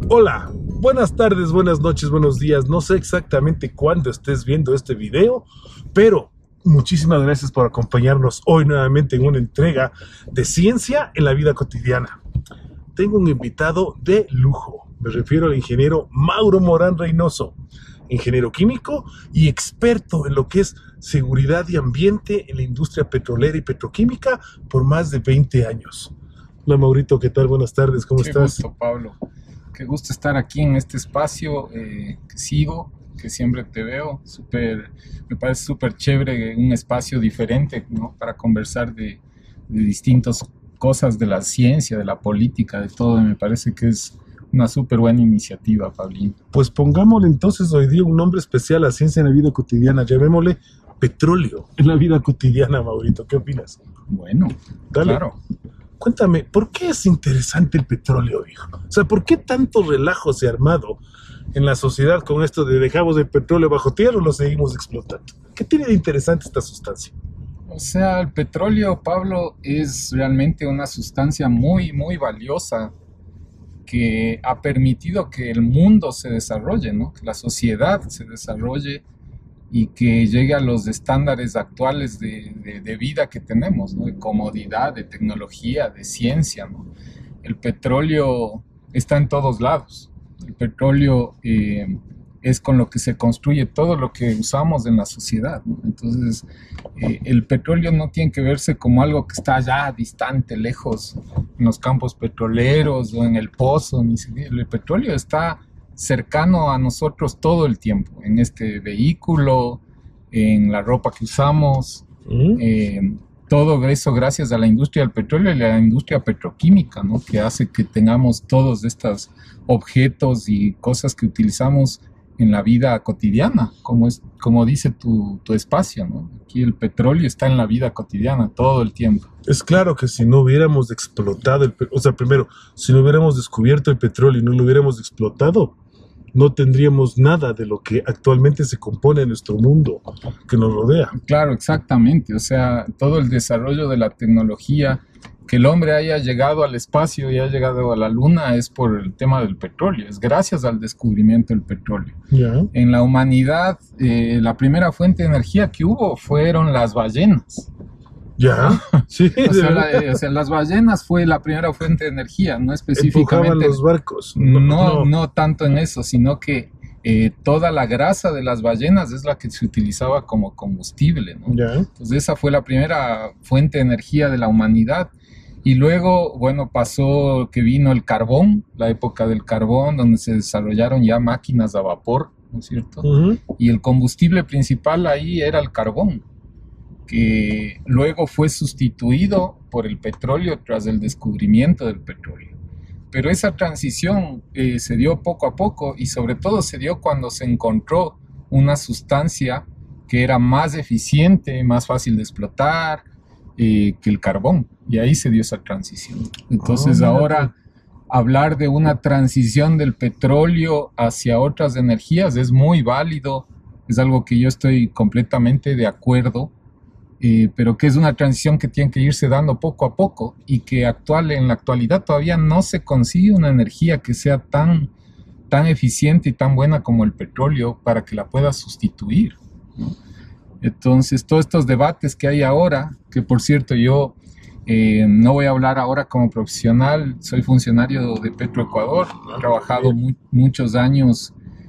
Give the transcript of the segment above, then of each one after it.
Hola, buenas tardes, buenas noches, buenos días. No sé exactamente cuándo estés viendo este video, pero muchísimas gracias por acompañarnos hoy nuevamente en una entrega de ciencia en la vida cotidiana. Tengo un invitado de lujo. Me refiero al ingeniero Mauro Morán Reynoso, ingeniero químico y experto en lo que es seguridad y ambiente en la industria petrolera y petroquímica por más de 20 años. Hola Maurito, ¿qué tal? Buenas tardes, ¿cómo estás? Qué gusto, Pablo. Qué gusto estar aquí en este espacio que sigo, que siempre te veo. Me parece súper chévere, un espacio diferente, ¿no? Para conversar de distintas cosas de la ciencia, de la política, de todo. Me parece que es una súper buena iniciativa, Pablín. Pues pongámosle entonces hoy día un nombre especial a ciencia en la vida cotidiana. Llamémosle petróleo en la vida cotidiana, Maurito. ¿Qué opinas? Bueno, Dale. claro. Cuéntame, ¿por qué es interesante el petróleo, hijo? O sea, ¿por qué tanto relajo se ha armado en la sociedad con esto de dejamos el petróleo bajo tierra o lo seguimos explotando? ¿Qué tiene de interesante esta sustancia? O sea, el petróleo, Pablo, es realmente una sustancia muy, muy valiosa que ha permitido que el mundo se desarrolle, ¿no? Que la sociedad se desarrolle y que llegue a los estándares actuales de vida que tenemos, ¿no? De comodidad, de tecnología, de ciencia, ¿no? El petróleo está en todos lados. El petróleo es con lo que se construye todo lo que usamos en la sociedad, ¿no? Entonces, el petróleo no tiene que verse como algo que está allá distante, lejos, en los campos petroleros o en el pozo. Ni siquiera. El petróleo está cercano a nosotros todo el tiempo, en este vehículo, en la ropa que usamos, todo eso gracias a la industria del petróleo y a la industria petroquímica, ¿no? Que hace que tengamos todos estos objetos y cosas que utilizamos en la vida cotidiana, como dice tu espacio, ¿no? Aquí el petróleo está en la vida cotidiana todo el tiempo. Es claro que si no hubiéramos explotado o sea, primero, si no hubiéramos descubierto el petróleo y no lo hubiéramos explotado, no tendríamos nada de lo que actualmente se compone en nuestro mundo que nos rodea. Claro, exactamente. O sea, todo el desarrollo de la tecnología, que el hombre haya llegado al espacio y haya llegado a la luna es por el tema del petróleo, es gracias al descubrimiento del petróleo. ¿Ya? En la humanidad, la primera fuente de energía que hubo fueron las ballenas. ¿Ya? Sí, o sea, las ballenas fue la primera fuente de energía, no específicamente. empujaban los barcos. No tanto en eso, sino que toda la grasa de las ballenas es la que se utilizaba como combustible, ¿no? ¿Ya? Entonces esa fue la primera fuente de energía de la humanidad. Y luego, bueno, pasó que vino el carbón, la época del carbón, donde se desarrollaron ya máquinas a vapor, ¿no es cierto? Y el combustible principal ahí era el carbón, que luego fue sustituido por el petróleo tras el descubrimiento del petróleo. Pero esa transición se dio poco a poco y sobre todo se dio cuando se encontró una sustancia que era más eficiente, más fácil de explotar que el carbón. Y ahí se dio esa transición. Entonces ahora hablar de una transición del petróleo hacia otras energías es muy válido, es algo que yo estoy completamente de acuerdo. Pero que es una transición que tiene que irse dando poco a poco y que en la actualidad todavía no se consigue una energía que sea tan eficiente y tan buena como el petróleo para que la pueda sustituir, ¿no? Entonces, todos estos debates que hay ahora, que por cierto yo no voy a hablar ahora como profesional, soy funcionario de Petroecuador, he trabajado muchos años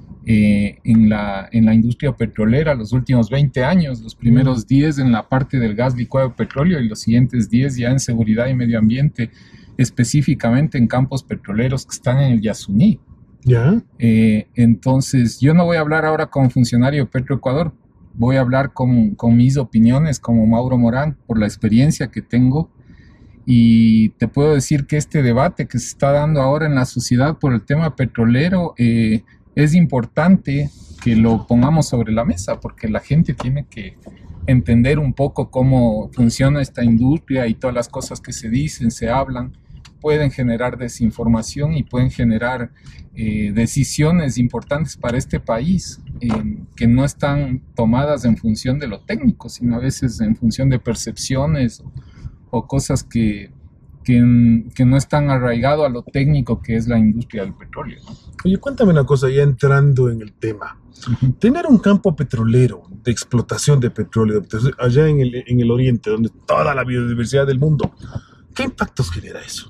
en la industria petrolera, los últimos 20 años, los primeros 10 en la parte del gas licuado de petróleo y los siguientes 10 ya en seguridad y medio ambiente, específicamente en campos petroleros que están en el Yasuní. ¿Ya? Entonces, yo no voy a hablar ahora como funcionario de Petroecuador, voy a hablar con mis opiniones como Mauro Morán por la experiencia que tengo. Y te puedo decir que este debate que se está dando ahora en la sociedad por el tema petrolero es importante que lo pongamos sobre la mesa porque la gente tiene que entender un poco cómo funciona esta industria y todas las cosas que se dicen, se hablan, pueden generar desinformación y pueden generar decisiones importantes para este país que no están tomadas en función de lo técnico, sino a veces en función de percepciones o cosas que que no es tan arraigado a lo técnico que es la industria del petróleo, ¿no? Oye, cuéntame una cosa, ya entrando en el tema. Tener un campo petrolero de explotación de petróleo allá en el oriente, donde toda la biodiversidad del mundo, ¿qué impactos genera eso?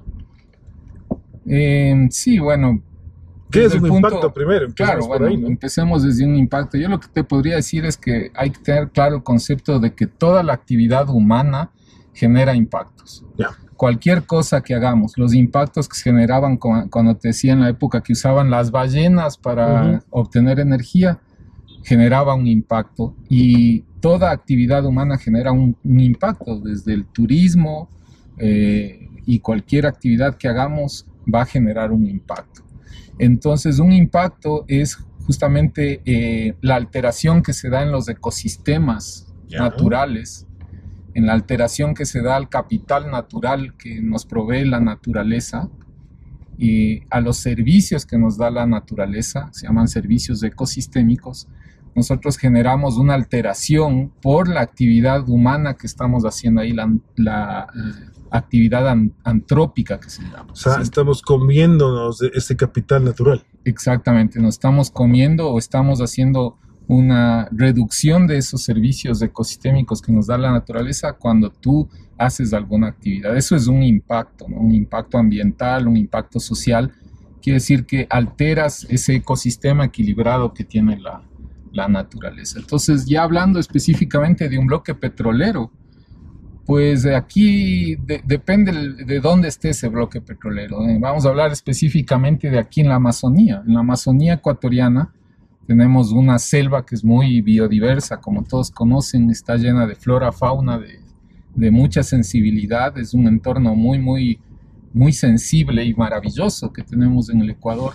Sí, bueno. ¿Qué es un impacto primero? Claro, bueno, ahí, ¿no? Empecemos desde un impacto. Yo lo que te podría decir es que hay que tener claro el concepto de que toda la actividad humana genera impactos. Ya. Cualquier cosa que hagamos, los impactos que se generaban cuando te decía en la época que usaban las ballenas para obtener energía, generaba un impacto, y toda actividad humana genera un impacto, desde el turismo y cualquier actividad que hagamos va a generar un impacto. Entonces, un impacto es justamente la alteración que se da en los ecosistemas naturales, en la alteración que se da al capital natural que nos provee la naturaleza, y a los servicios que nos da la naturaleza, se llaman servicios ecosistémicos. Nosotros generamos una alteración por la actividad humana que estamos haciendo ahí, la actividad antrópica que se llama. O sea, estamos comiéndonos de ese capital natural. Exactamente, nos estamos comiendo o estamos haciendo una reducción de esos servicios ecosistémicos que nos da la naturaleza cuando tú haces alguna actividad. Eso es un impacto, ¿no? Un impacto ambiental, un impacto social. Quiere decir que alteras ese ecosistema equilibrado que tiene la naturaleza. Entonces, ya hablando específicamente de un bloque petrolero, pues aquí depende de dónde esté ese bloque petrolero. Vamos a hablar específicamente de aquí en la Amazonía. En la Amazonía ecuatoriana tenemos una selva que es muy biodiversa, como todos conocen, está llena de flora, fauna, de mucha sensibilidad. Es un entorno muy, muy, muy sensible y maravilloso que tenemos en el Ecuador.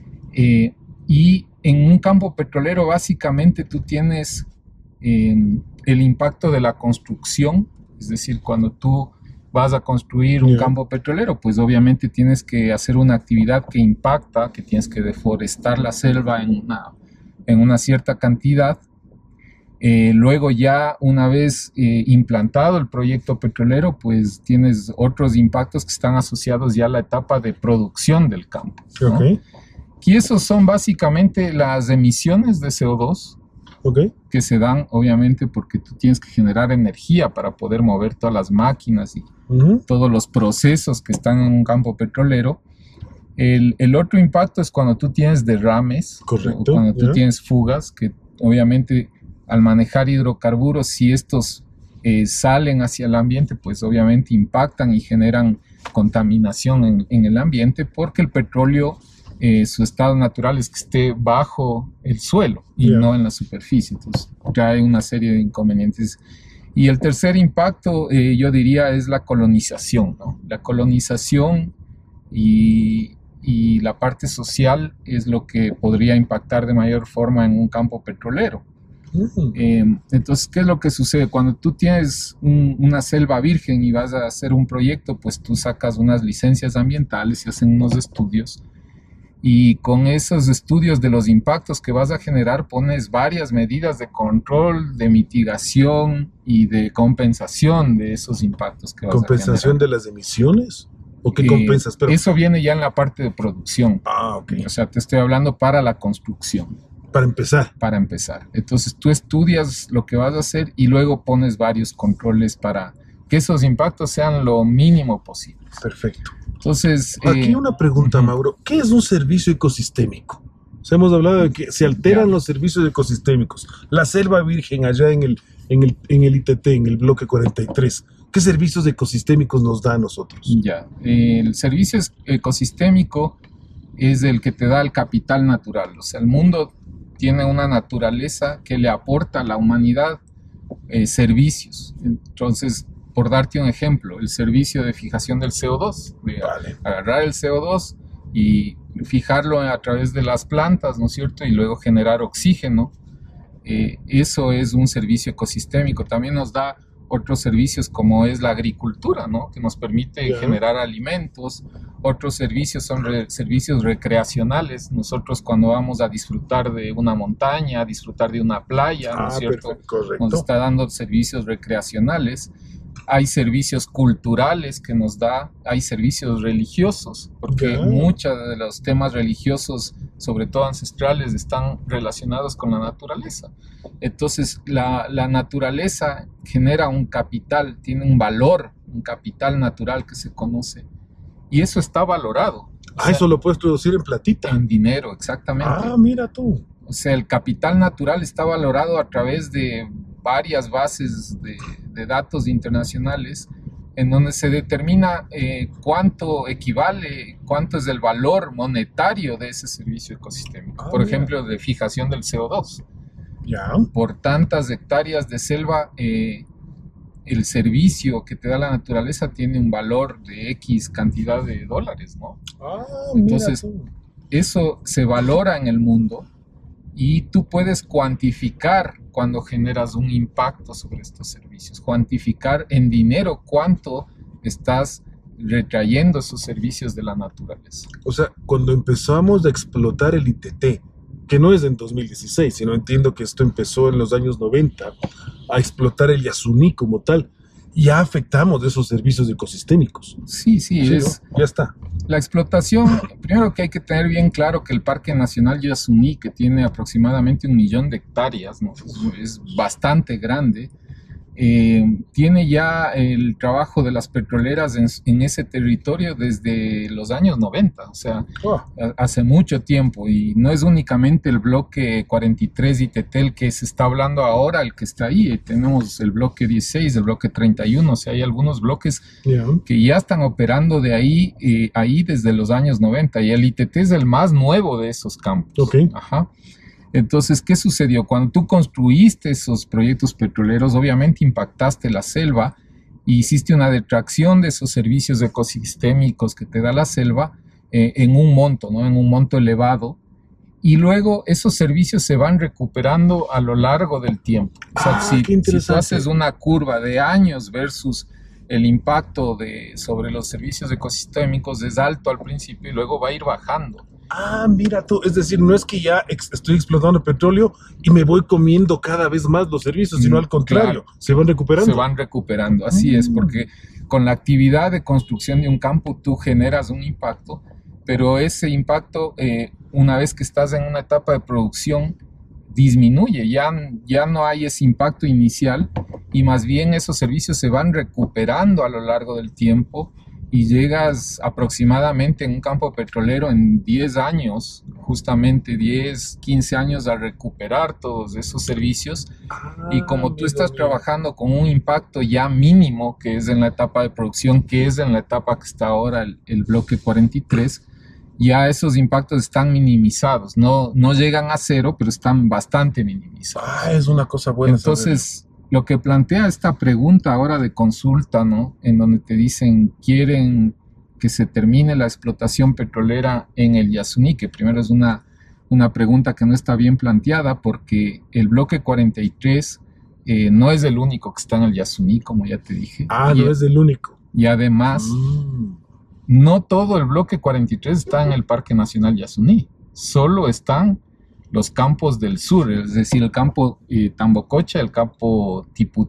Y en un campo petrolero básicamente tú tienes el impacto de la construcción, es decir, cuando tú vas a construir un campo petrolero, pues obviamente tienes que hacer una actividad que impacta, que tienes que deforestar la selva en una cierta cantidad. Luego ya una vez implantado el proyecto petrolero, pues tienes otros impactos que están asociados ya a la etapa de producción del campo, ¿no? Okay. Y esos son básicamente las emisiones de CO2 que se dan obviamente porque tú tienes que generar energía para poder mover todas las máquinas y todos los procesos que están en un campo petrolero. El otro impacto es cuando tú tienes derrames, cuando tú tienes fugas, que obviamente al manejar hidrocarburos, si estos salen hacia el ambiente, pues obviamente impactan y generan contaminación en el ambiente, porque el petróleo, su estado natural es que esté bajo el suelo y no en la superficie. Entonces trae una serie de inconvenientes. Y el tercer impacto, yo diría, es la colonización, ¿no? La colonización y la parte social es lo que podría impactar de mayor forma en un campo petrolero. Entonces, ¿qué es lo que sucede? Cuando tú tienes una selva virgen y vas a hacer un proyecto, pues tú sacas unas licencias ambientales y hacen unos estudios. Y con esos estudios de los impactos que vas a generar, pones varias medidas de control, de mitigación y de compensación de esos impactos que vas a generar. ¿Compensación de las emisiones? ¿O qué compensas? Pero eso viene ya en la parte de producción. Ok. O sea, te estoy hablando para la construcción. Para empezar. Para empezar. Entonces, tú estudias lo que vas a hacer y luego pones varios controles para que esos impactos sean lo mínimo posible. Perfecto. Entonces, aquí una pregunta, Mauro. ¿Qué es un servicio ecosistémico? O sea, hemos hablado de que se alteran los servicios ecosistémicos. La selva virgen allá en el ITT, en el bloque 43. ¿Qué servicios ecosistémicos nos da a nosotros? Ya, el servicio ecosistémico es el que te da el capital natural. O sea, el mundo tiene una naturaleza que le aporta a la humanidad servicios. Entonces, por darte un ejemplo, el servicio de fijación del CO2, de agarrar el CO2 y fijarlo a través de las plantas, ¿no es cierto? Y luego generar oxígeno. Eso es un servicio ecosistémico. También nos da otros servicios como es la agricultura, ¿no? Que nos permite generar alimentos. Otros servicios son servicios recreacionales. Nosotros cuando vamos a disfrutar de una montaña, a disfrutar de una playa, ¿no es cierto? Correcto. Nos está dando servicios recreacionales. hay servicios culturales que nos da, hay servicios religiosos, porque muchos de los temas religiosos, sobre todo ancestrales, están relacionados con la naturaleza. Entonces, la naturaleza genera un capital, tiene un valor, un capital natural que se conoce, y eso está valorado. Ah, eso lo puedes traducir en platita. En dinero, exactamente. Ah, mira tú. O sea, el capital natural está valorado a través de varias bases de datos internacionales en donde se determina cuánto equivale, cuánto es el valor monetario de ese servicio ecosistémico. Por ejemplo, de fijación del CO2. Ya. Por tantas hectáreas de selva, el servicio que te da la naturaleza tiene un valor de X cantidad de dólares, ¿no? Ah, entonces, eso se valora en el mundo y tú puedes cuantificar cuando generas un impacto sobre estos servicios, cuantificar en dinero cuánto estás retrayendo esos servicios de la naturaleza. O sea, cuando empezamos a explotar el ITT, que no es en 2016, sino entiendo que esto empezó en los años 90, a explotar el Yasuní como tal, ya afectamos esos servicios ecosistémicos. Sí, es, ¿no? Ya está. La explotación, primero que hay que tener bien claro que el Parque Nacional Yasuní, que tiene aproximadamente 1 millón de hectáreas, ¿no? Es bastante grande, tiene ya el trabajo de las petroleras en ese territorio desde los años 90, o sea, hace mucho tiempo, y no es únicamente el bloque 43 de ITT el que se está hablando ahora, el que está ahí, tenemos el bloque 16, el bloque 31, o sea, hay algunos bloques que ya están operando de ahí desde los años 90, y el ITT es el más nuevo de esos campos. Okay. Ajá. Entonces, ¿qué sucedió? Cuando tú construiste esos proyectos petroleros, obviamente impactaste la selva y hiciste una detracción de esos servicios ecosistémicos que te da la selva en un monto, ¿no? En un monto elevado. Y luego esos servicios se van recuperando a lo largo del tiempo. O sea, si tú haces una curva de años versus el impacto sobre los servicios ecosistémicos, es alto al principio y luego va a ir bajando. Ah, mira tú, es decir, no es que ya estoy explotando petróleo y me voy comiendo cada vez más los servicios, sino al contrario, claro, se van recuperando. Se van recuperando, así es, porque con la actividad de construcción de un campo tú generas un impacto, pero ese impacto, una vez que estás en una etapa de producción, disminuye, ya no hay ese impacto inicial y más bien esos servicios se van recuperando a lo largo del tiempo. Y llegas aproximadamente en un campo petrolero en 10 años, justamente 10, 15 años a recuperar todos esos servicios. Y como tú estás trabajando con un impacto ya mínimo, que es en la etapa de producción, que es en la etapa que está ahora el bloque 43, ya esos impactos están minimizados. No llegan a cero, pero están bastante minimizados. Ah, es una cosa buena. Entonces, saber. Lo que plantea esta pregunta ahora de consulta, ¿no? En donde te dicen, quieren que se termine la explotación petrolera en el Yasuní, que primero es una pregunta que no está bien planteada, porque el bloque 43 no es el único que está en el Yasuní, como ya te dije. No es el único. Y además, no todo el bloque 43 está en el Parque Nacional Yasuní, solo están los campos del sur, es decir, el campo Tambococha, el campo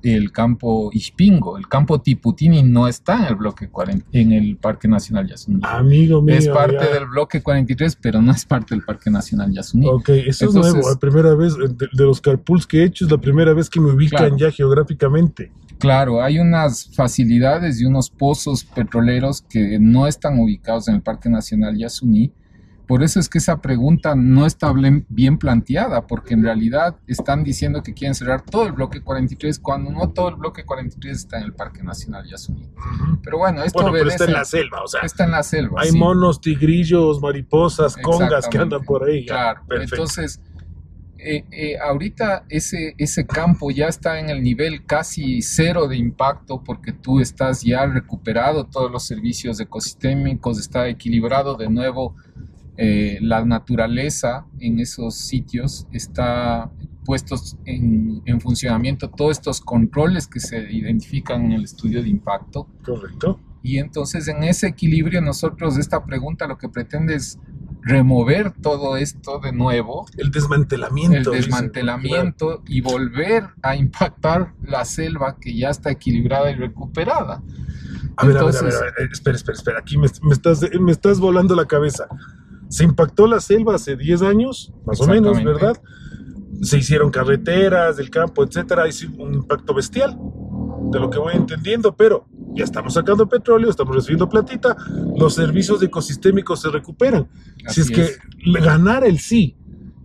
Ixpingo, el campo Tiputini no está en el bloque 40, en el Parque Nacional Yasuní. Amigo mío. Es parte del bloque 43, pero no es parte del Parque Nacional Yasuní. Ok, eso entonces, es nuevo, la primera vez de los carpools que he hecho, es la primera vez que me ubican ya geográficamente. Claro, hay unas facilidades y unos pozos petroleros que no están ubicados en el Parque Nacional Yasuní. Por eso es que esa pregunta no está bien planteada, porque en realidad están diciendo que quieren cerrar todo el bloque 43, cuando no todo el bloque 43 está en el Parque Nacional Yasuní. Pero bueno, esto pero está en la selva, o sea. Está en la selva, hay monos, tigrillos, mariposas, congas que andan por ahí. Claro, perfecto. Entonces, ahorita ese campo ya está en el nivel casi cero de impacto, porque tú estás ya recuperado todos los servicios ecosistémicos, está equilibrado de nuevo. La naturaleza en esos sitios está puestos en funcionamiento todos estos controles que se identifican en el estudio de impacto. Correcto. Y entonces en ese equilibrio nosotros, esta pregunta lo que pretende es remover todo esto de nuevo, El desmantelamiento. y volver a impactar la selva que ya está equilibrada y recuperada. A ver, espera. Aquí me estás volando la cabeza. Se impactó la selva hace 10 años, más o menos, ¿verdad? Se hicieron carreteras del campo, etcétera. Hay un impacto bestial, de lo que voy entendiendo, pero ya estamos sacando petróleo, estamos recibiendo platita, los servicios ecosistémicos se recuperan. Si es que ganar el sí,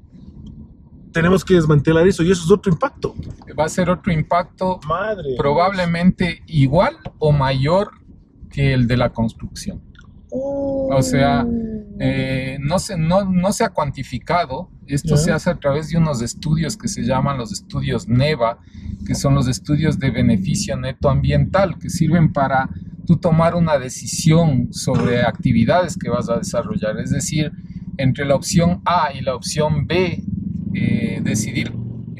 tenemos que desmantelar eso y eso es otro impacto. Va a ser otro impacto, probablemente igual o mayor que el de la construcción. O sea, no se ha cuantificado. Esto se hace a través de unos estudios que se llaman los estudios NEVA, que son los estudios de beneficio neto ambiental, que sirven para tú tomar una decisión sobre actividades que vas a desarrollar. Es decir, entre la opción A y la opción B, decidir,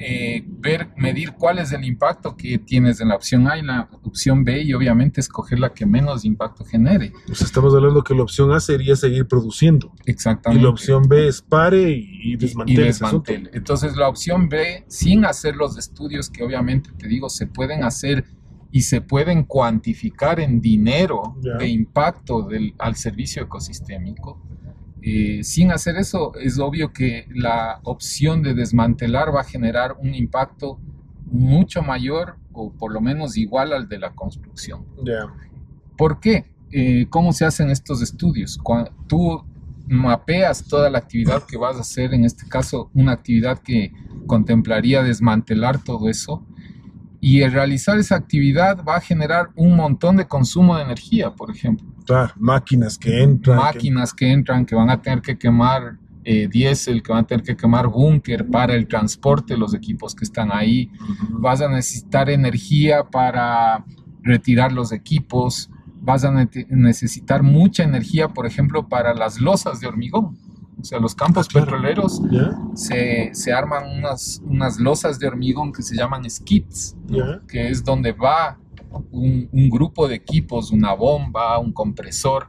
medir cuál es el impacto que tienes en la opción A y la opción B, y obviamente escoger la que menos impacto genere. Pues estamos hablando que la opción A sería seguir produciendo. Exactamente. Y la opción B es pare y desmantele. Entonces la opción B, sin hacer los estudios que obviamente te digo se pueden hacer y se pueden cuantificar en dinero de impacto al servicio ecosistémico, sin hacer eso, es obvio que la opción de desmantelar va a generar un impacto mucho mayor o por lo menos igual al de la construcción. ¿Por qué? ¿Cómo se hacen estos estudios? Cuando tú mapeas toda la actividad que vas a hacer, en este caso una actividad que contemplaría desmantelar todo eso, y el realizar esa actividad va a generar un montón de consumo de energía, por ejemplo. Claro, máquinas que entran, que van a tener que quemar diésel, que van a tener que quemar búnker para el transporte de los equipos que están ahí. Vas a necesitar energía para retirar los equipos. Vas a necesitar mucha energía, por ejemplo, para las losas de hormigón. O sea, los campos petroleros se arman unas losas de hormigón que se llaman skids, que es donde va un grupo de equipos, una bomba, un compresor.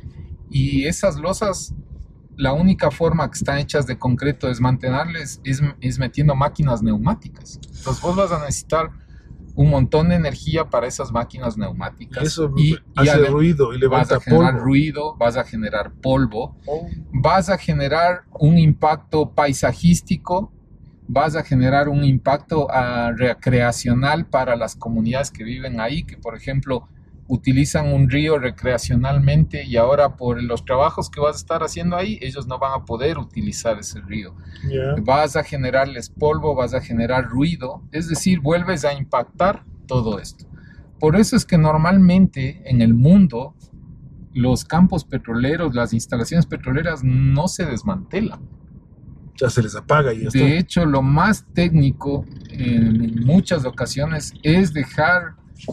Y esas losas, la única forma que están hechas de concreto de desmantelarles es metiendo máquinas neumáticas. Entonces vos vas a necesitar un montón de energía para esas máquinas neumáticas. Eso hace ruido y levanta polvo. Vas a generar ruido, vas a generar polvo, vas a generar un impacto paisajístico, vas a generar un impacto recreacional para las comunidades que viven ahí, que por ejemplo utilizan un río recreacionalmente y ahora por los trabajos que vas a estar haciendo ahí, ellos no van a poder utilizar ese río. Vas a generarles polvo, vas a generar ruido, es decir, vuelves a impactar todo esto. Por eso es que normalmente en el mundo los campos petroleros, las instalaciones petroleras no se desmantelan. Ya se les apaga y ya está. De hecho, lo más técnico en muchas ocasiones es dejar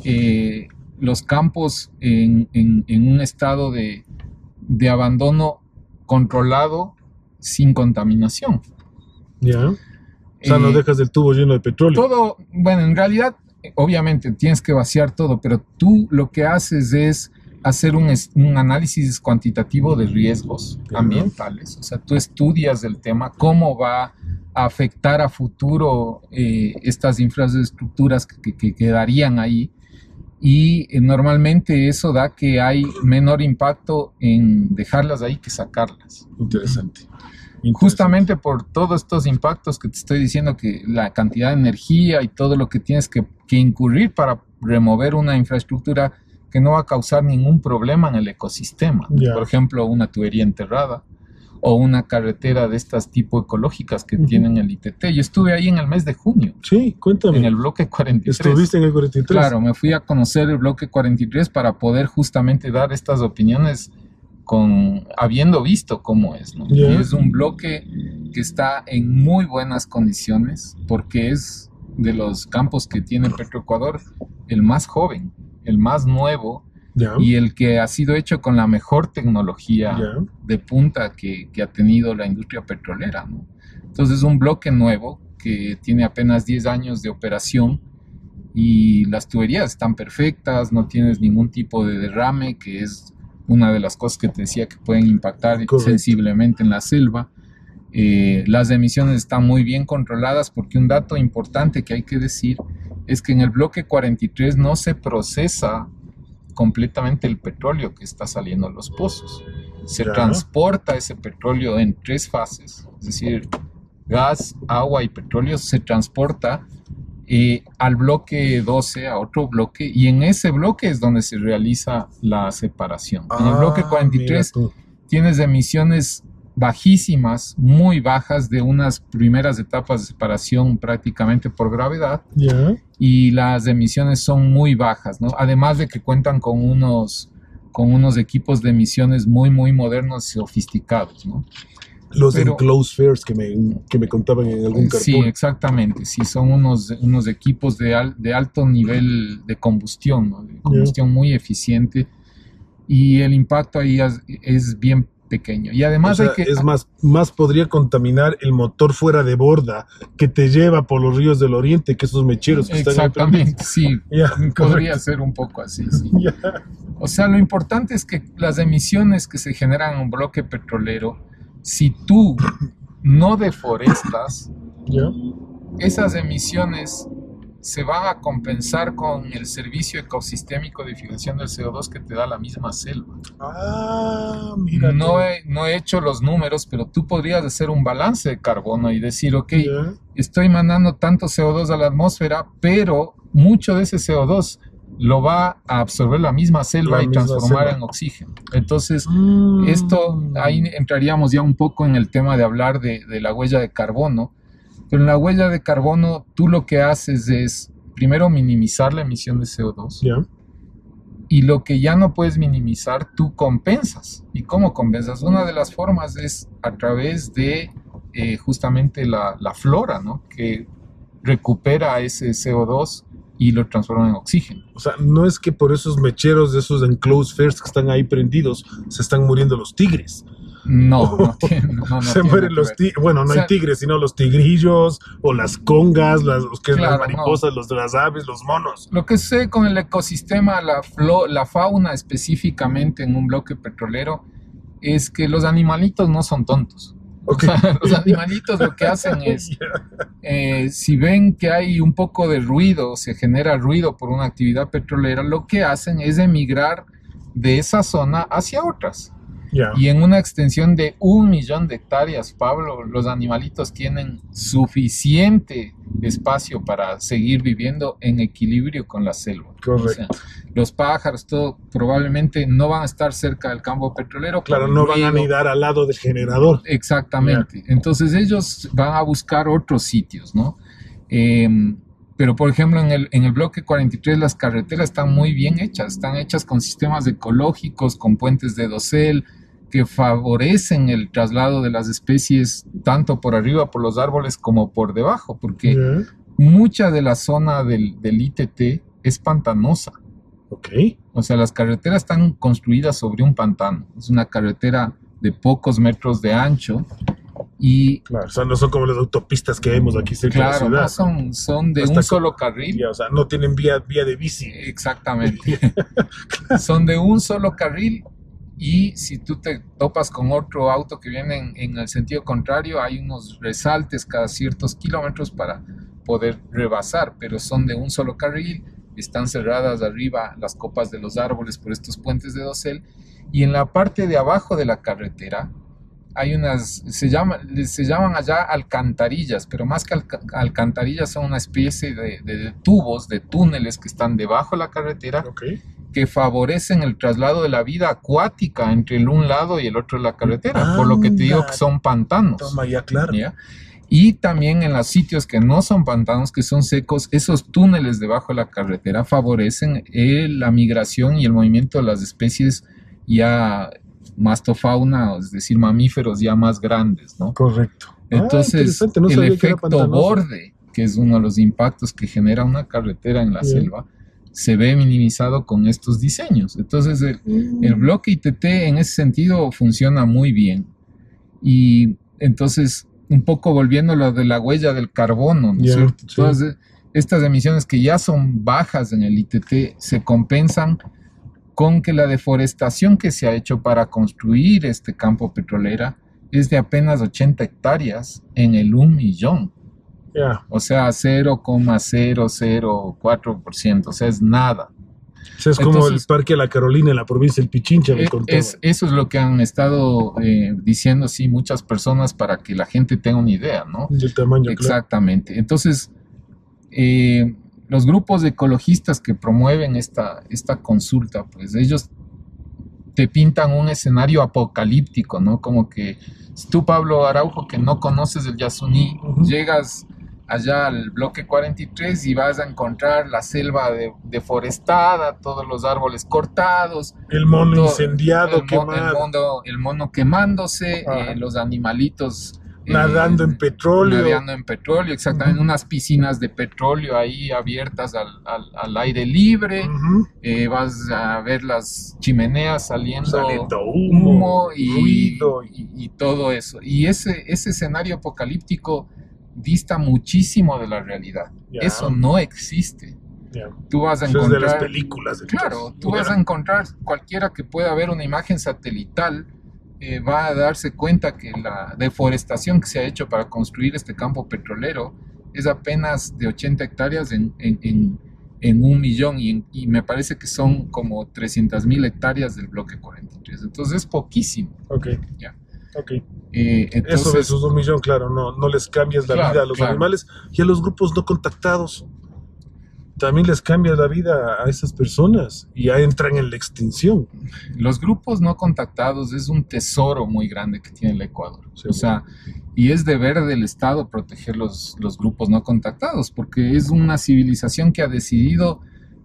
los campos en un estado de abandono controlado sin contaminación. O sea, no dejas el tubo lleno de petróleo. Todo, bueno, en realidad, obviamente tienes que vaciar todo, pero tú lo que haces es hacer un análisis cuantitativo de riesgos ambientales. O sea, tú estudias el tema, cómo va a afectar a futuro estas infraestructuras que quedarían ahí. Y normalmente eso da que hay menor impacto en dejarlas ahí que sacarlas. Interesante. Justamente por todos estos impactos que te estoy diciendo, que la cantidad de energía y todo lo que tienes que incurrir para remover una infraestructura que no va a causar ningún problema en el ecosistema. Por ejemplo, una tubería enterrada o una carretera de estas tipo ecológicas que tienen el ITT. Yo estuve ahí en el mes de junio. Sí, cuéntame. En el bloque 43. ¿Estuviste en el 43? Claro, me fui a conocer el bloque 43 para poder justamente dar estas opiniones habiendo visto cómo es, ¿no? Y es un bloque que está en muy buenas condiciones porque es de los campos que tiene Petroecuador el más joven, el más nuevo y el que ha sido hecho con la mejor tecnología de punta que ha tenido la industria petrolera, ¿no? Entonces es un bloque nuevo que tiene apenas 10 años de operación y las tuberías están perfectas, no tienes ningún tipo de derrame, que es una de las cosas que te decía que pueden impactar Correcto. sensiblemente en la selva. Las emisiones están muy bien controladas porque un dato importante que hay que decir es que en el bloque 43 no se procesa completamente el petróleo que está saliendo de los pozos. Se transporta ese petróleo en 3 fases, es decir, gas, agua y petróleo se transporta al bloque 12, a otro bloque, y en ese bloque es donde se realiza la separación. En el bloque 43 tienes emisiones bajísimas, muy bajas, de unas primeras etapas de separación prácticamente por gravedad, y las emisiones son muy bajas, ¿no? Además de que cuentan con unos equipos de emisiones muy, muy modernos y sofisticados, ¿no? Los enclosed fairs que me contaban en algún cartón. Sí, exactamente. Sí, son unos equipos de alto nivel de combustión, ¿no? De combustión muy eficiente, y el impacto ahí es bien pequeño. Y además es más podría contaminar el motor fuera de borda que te lleva por los ríos del oriente que esos mecheros que exactamente, están sí. Podría ser un poco así, sí. O sea, lo importante es que las emisiones que se generan en un bloque petrolero, si tú no deforestas, esas emisiones se van a compensar con el servicio ecosistémico de fijación del CO2 que te da la misma selva. Mira. No he hecho los números, pero tú podrías hacer un balance de carbono y decir, ok, estoy mandando tanto CO2 a la atmósfera, pero mucho de ese CO2 lo va a absorber la misma selva y transformar en oxígeno. Entonces, ahí entraríamos ya un poco en el tema de hablar de la huella de carbono. Pero en la huella de carbono, tú lo que haces es, primero, minimizar la emisión de CO2. Y lo que ya no puedes minimizar, tú compensas. ¿Y cómo compensas? Una de las formas es a través de justamente la flora, ¿no? Que recupera ese CO2 y lo transforma en oxígeno. O sea, no es que por esos mecheros de esos enclosed fairs que están ahí prendidos se están muriendo los tigres. No se mueren los tigres. Bueno, no hay tigres, sino los tigrillos o las congas, las mariposas, los de las aves, los monos. Lo que sucede con el ecosistema, la fauna específicamente en un bloque petrolero, es que los animalitos no son tontos. O sea, los animalitos lo que hacen es, si ven que hay un poco de ruido, se genera ruido por una actividad petrolera, lo que hacen es emigrar de esa zona hacia otras. Y en una extensión de 1 millón de hectáreas, Pablo, los animalitos tienen suficiente espacio para seguir viviendo en equilibrio con la selva. Correcto. O sea, los pájaros, todo, probablemente no van a estar cerca del campo petrolero. Claro, no van a anidar al lado del generador. Exactamente. Entonces ellos van a buscar otros sitios, ¿no? Pero, por ejemplo, en el bloque 43 las carreteras están muy bien hechas. Están hechas con sistemas ecológicos, con puentes de dosel, que favorecen el traslado de las especies tanto por arriba, por los árboles, como por debajo, porque mucha de la zona del ITT es pantanosa. O sea, las carreteras están construidas sobre un pantano. Es una carretera de pocos metros de ancho. Y, claro, o sea, no son como las autopistas que vemos aquí cerca de la ciudad. No, son de un solo carril. O sea, no tienen vía de bici. Exactamente. Son de un solo carril, y si tú te topas con otro auto que viene en el sentido contrario, hay unos resaltes cada ciertos kilómetros para poder rebasar, pero son de un solo carril, están cerradas arriba las copas de los árboles por estos puentes de dosel, y en la parte de abajo de la carretera hay unas, se llaman allá alcantarillas, pero más que alcantarillas son una especie de tubos, de túneles que están debajo de la carretera, que favorecen el traslado de la vida acuática entre el un lado y el otro de la carretera, por lo que te digo que son pantanos. Toma, ya, claro. ¿Ya? Y también en los sitios que no son pantanos, que son secos, esos túneles debajo de la carretera favorecen la migración y el movimiento de las especies ya mastofauna, es decir, mamíferos ya más grandes, ¿no? Correcto. Entonces, el efecto borde, que es uno de los impactos que genera una carretera en la selva, se ve minimizado con estos diseños. Entonces, el bloque ITT en ese sentido funciona muy bien. Y entonces, un poco volviendo a lo de la huella del carbono, ¿no es cierto? Sí. Todas estas emisiones que ya son bajas en el ITT se compensan con que la deforestación que se ha hecho para construir este campo petrolera es de apenas 80 hectáreas en el 1 millón. Ya. O sea, 0,004%, o sea, es nada. O sea, es como Entonces, el Parque La Carolina en la provincia del Pichincha, me contaban. eso es lo que han estado diciendo, sí, muchas personas para que la gente tenga una idea, ¿no? Del tamaño, claro. Exactamente. Entonces, los grupos ecologistas que promueven esta consulta, pues ellos te pintan un escenario apocalíptico, ¿no? Como que si tú, Pablo Araujo, que no conoces el Yasuní, llegas allá al bloque 43 y vas a encontrar la selva deforestada, todos los árboles cortados, El mono incendiado, quemado. el mono quemándose, Ajá. los animalitos Nadando en petróleo. nadando en petróleo, exactamente, unas piscinas de petróleo ahí abiertas al aire libre. Vas a ver las chimeneas Saliendo humo, ruido. y todo eso. Y ese escenario apocalíptico dista muchísimo de la realidad. Ya. Eso no existe. Ya. Tú vas a Eso es de las encontrar, películas. claro, tú vas a encontrar, cualquiera que pueda ver una imagen satelital va a darse cuenta que la deforestación que se ha hecho para construir este campo petrolero es apenas de 80 hectáreas en 1 millón, y me parece que son como 300.000 hectáreas del bloque 43. Entonces es poquísimo. Ok. Ya. Ok. Entonces, Eso versus 1 millón, claro, no les cambias la vida a los animales y a los grupos no contactados. También les cambia la vida a esas personas y ya entran en la extinción. Los grupos no contactados es un tesoro muy grande que tiene el Ecuador. Sí, o sea, y es deber del Estado proteger los grupos no contactados, porque es una civilización que ha decidido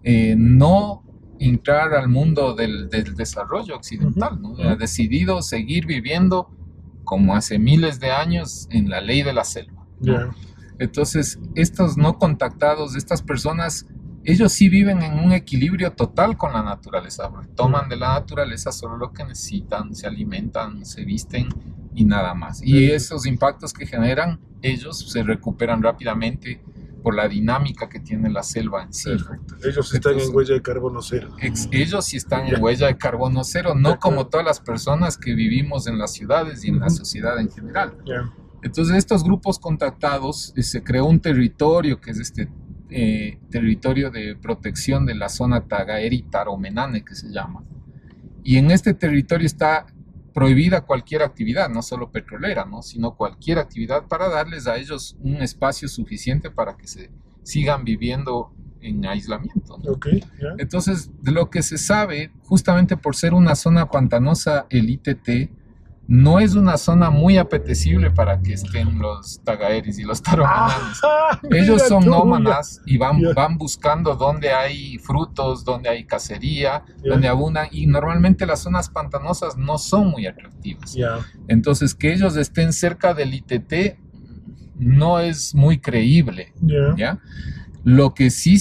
no entrar al mundo del desarrollo occidental, ¿no? Ha decidido seguir viviendo como hace miles de años en la ley de la selva, ¿no? Yeah. Entonces, estos no contactados, estas personas, ellos sí viven en un equilibrio total con la naturaleza. Toman de la naturaleza solo lo que necesitan, se alimentan, se visten y nada más. Y esos impactos que generan, ellos se recuperan rápidamente por la dinámica que tiene la selva en sí. Perfecto. Ellos están en huella de carbono cero. Ellos sí están en huella de carbono cero, no como todas las personas que vivimos en las ciudades y en la sociedad en general. Yeah. Entonces, estos grupos contactados, se creó un territorio que es este territorio de protección de la zona Tagaeri-Taromenane, que se llama. Y en este territorio está prohibida cualquier actividad, no solo petrolera, ¿no? Sino cualquier actividad, para darles a ellos un espacio suficiente para que se sigan viviendo en aislamiento, ¿no? Okay, yeah. Entonces, de lo que se sabe, justamente por ser una zona pantanosa, el ITT no es una zona muy apetecible para que estén los tagaeris y los taromenanes. Ellos son nómadas y van buscando donde hay frutos, donde hay cacería, donde abundan, y normalmente las zonas pantanosas no son muy atractivas. Entonces, que ellos estén cerca del ITT no es muy creíble, ¿ya? Lo que sí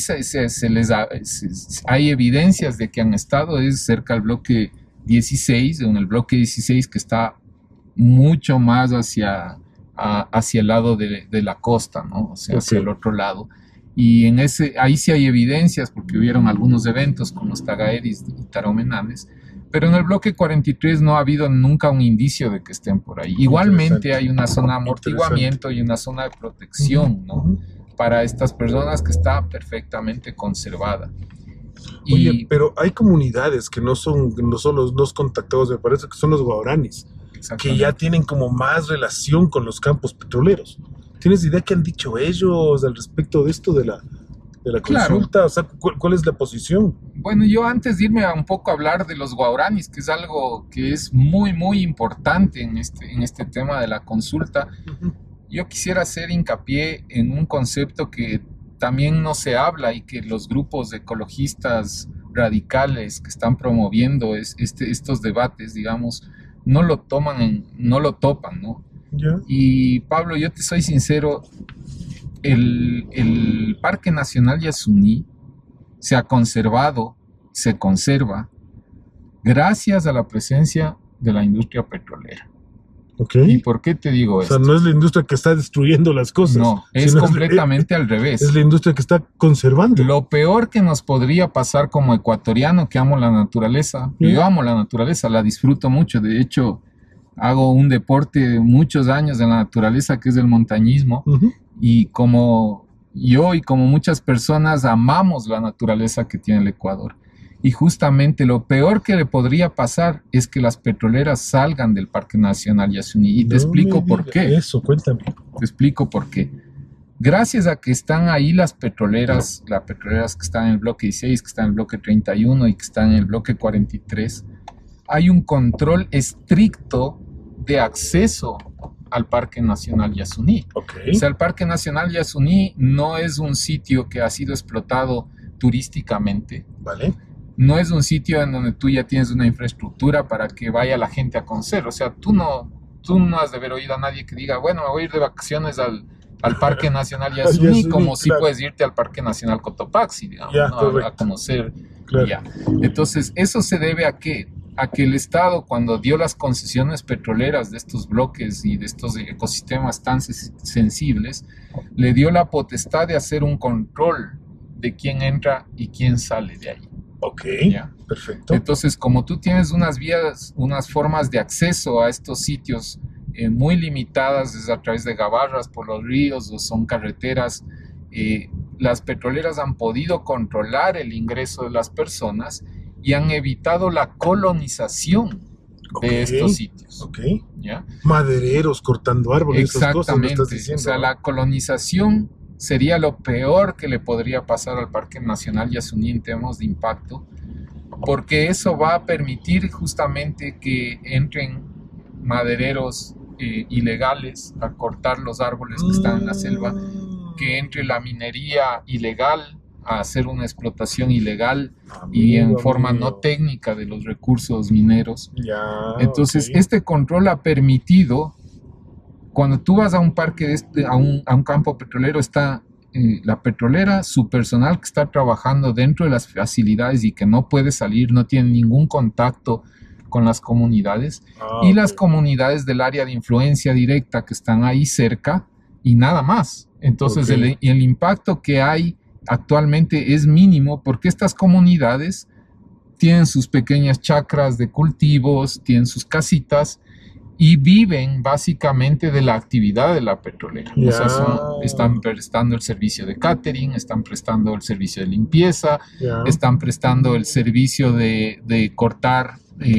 hay evidencias de que han estado es cerca del bloque 16, en el bloque 16, que está mucho más hacia el lado de la costa, ¿no? O sea, hacia el otro lado. Y ahí sí hay evidencias, porque hubieron algunos eventos con los tagaeris y taromenanes, pero en el bloque 43 no ha habido nunca un indicio de que estén por ahí. Igualmente hay una zona de amortiguamiento y una zona de protección, ¿no? Para estas personas, que está perfectamente conservada. Oye, pero hay comunidades que no son los contactados, me parece que son los guaraníes, que ya tienen como más relación con los campos petroleros. ¿Tienes idea qué han dicho ellos al respecto de esto de la consulta? O sea, ¿cuál es la posición? Bueno, yo antes de irme a un poco a hablar de los guaraníes, que es algo que es muy, muy importante en este tema de la consulta, yo quisiera hacer hincapié en un concepto que también no se habla y que los grupos ecologistas radicales que están promoviendo estos debates, digamos, no lo topan, ¿no? Yeah. Y Pablo, yo te soy sincero, el Parque Nacional Yasuní se conserva gracias a la presencia de la industria petrolera. Ok. ¿Y por qué te digo O sea, esto? no es la industria que está destruyendo las cosas. No, es sino completamente al revés. Es la industria que está conservando. Lo peor que nos podría pasar como ecuatoriano que amo la naturaleza, yo amo la naturaleza, la disfruto mucho, de hecho hago un deporte de muchos años en la naturaleza que es el montañismo, y como yo y como muchas personas amamos la naturaleza que tiene el Ecuador. Y justamente lo peor que le podría pasar es que las petroleras salgan del Parque Nacional Yasuní. Y te explico por qué. Eso, cuéntame. Te explico por qué. Gracias a que están ahí las petroleras que están en el bloque 16, que están en el bloque 31 y que están en el bloque 43, hay un control estricto de acceso al Parque Nacional Yasuní. Okay. O sea, el Parque Nacional Yasuní no es un sitio que ha sido explotado turísticamente. Vale. No es un sitio en donde tú ya tienes una infraestructura para que vaya la gente a conocer. O sea, tú no has de haber oído a nadie que diga, bueno, me voy a ir de vacaciones al Parque Nacional Yasuní, como si puedes irte al Parque Nacional Cotopaxi, digamos, ¿no? a conocer. Claro. Ya. Entonces, eso se debe a qué? A que el Estado, cuando dio las concesiones petroleras de estos bloques y de estos ecosistemas tan sensibles, le dio la potestad de hacer un control de quién entra y quién sale de ahí. Ok, ¿Ya? Perfecto. Entonces, como tú tienes unas vías, unas formas de acceso a estos sitios muy limitadas, es a través de gabarras por los ríos o son carreteras, las petroleras han podido controlar el ingreso de las personas y han evitado la colonización de estos sitios. Ok. ¿Ya? Madereros cortando árboles. Exactamente. Esas cosas, ¿me estás diciendo? O sea, la colonización sería lo peor que le podría pasar al Parque Nacional Yasuní en temas de impacto, porque eso va a permitir justamente que entren madereros ilegales a cortar los árboles que están en la selva, que entre la minería ilegal a hacer una explotación ilegal y en forma no técnica de los recursos mineros. Entonces, este control ha permitido, cuando tú vas a un parque, a un campo petrolero, está la petrolera, su personal que está trabajando dentro de las facilidades y que no puede salir, no tiene ningún contacto con las comunidades, y las comunidades del área de influencia directa que están ahí cerca y nada más. Entonces el impacto que hay actualmente es mínimo porque estas comunidades tienen sus pequeñas chacras de cultivos, tienen sus casitas y viven básicamente de la actividad de la petrolera. O sea, están prestando el servicio de catering, están prestando el servicio de limpieza, están prestando el servicio de cortar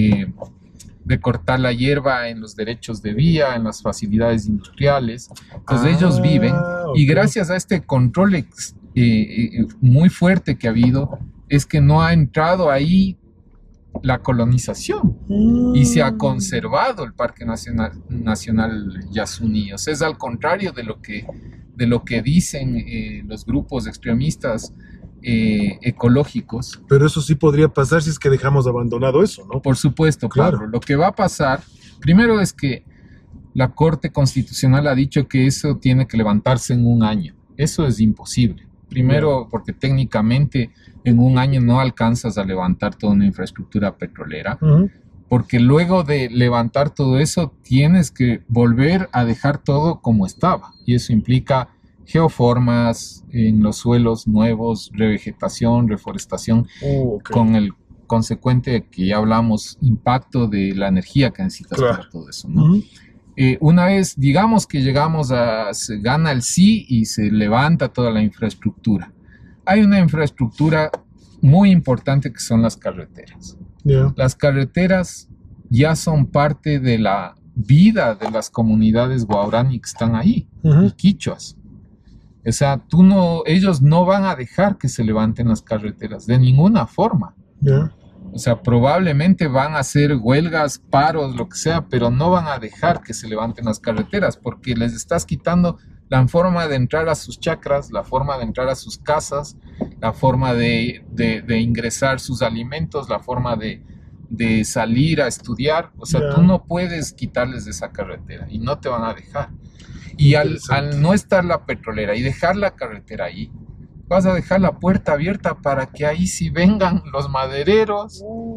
la hierba en los derechos de vía, en las facilidades industriales. Entonces ellos viven y gracias a este control muy fuerte que ha habido, es que no ha entrado ahí la colonización y se ha conservado el Parque Nacional Yasuní. O sea, es al contrario de lo que dicen los grupos extremistas ecológicos. Pero eso sí podría pasar si es que dejamos abandonado eso, ¿no? Por supuesto, claro. Pablo. Lo que va a pasar, primero es que la Corte Constitucional ha dicho que eso tiene que levantarse en un año. Eso es imposible. Primero, porque técnicamente en un año no alcanzas a levantar toda una infraestructura petrolera, porque luego de levantar todo eso tienes que volver a dejar todo como estaba, y eso implica geoformas en los suelos nuevos, revegetación, reforestación, con el consecuente que ya hablamos, impacto de la energía que necesitas para todo eso, ¿no? Una vez, digamos que se gana el sí y se levanta toda la infraestructura. Hay una infraestructura muy importante que son las carreteras. Las carreteras ya son parte de la vida de las comunidades guaraní que están ahí, y quichuas. O sea, ellos no van a dejar que se levanten las carreteras de ninguna forma. O sea, probablemente van a hacer huelgas, paros, lo que sea, pero no van a dejar que se levanten las carreteras porque les estás quitando la forma de entrar a sus chacras, la forma de entrar a sus casas, la forma de ingresar sus alimentos, la forma de salir a estudiar. O sea, tú no puedes quitarles de esa carretera y no te van a dejar. Y al no estar la petrolera y dejar la carretera ahí, vas a dejar la puerta abierta para que ahí sí vengan los madereros,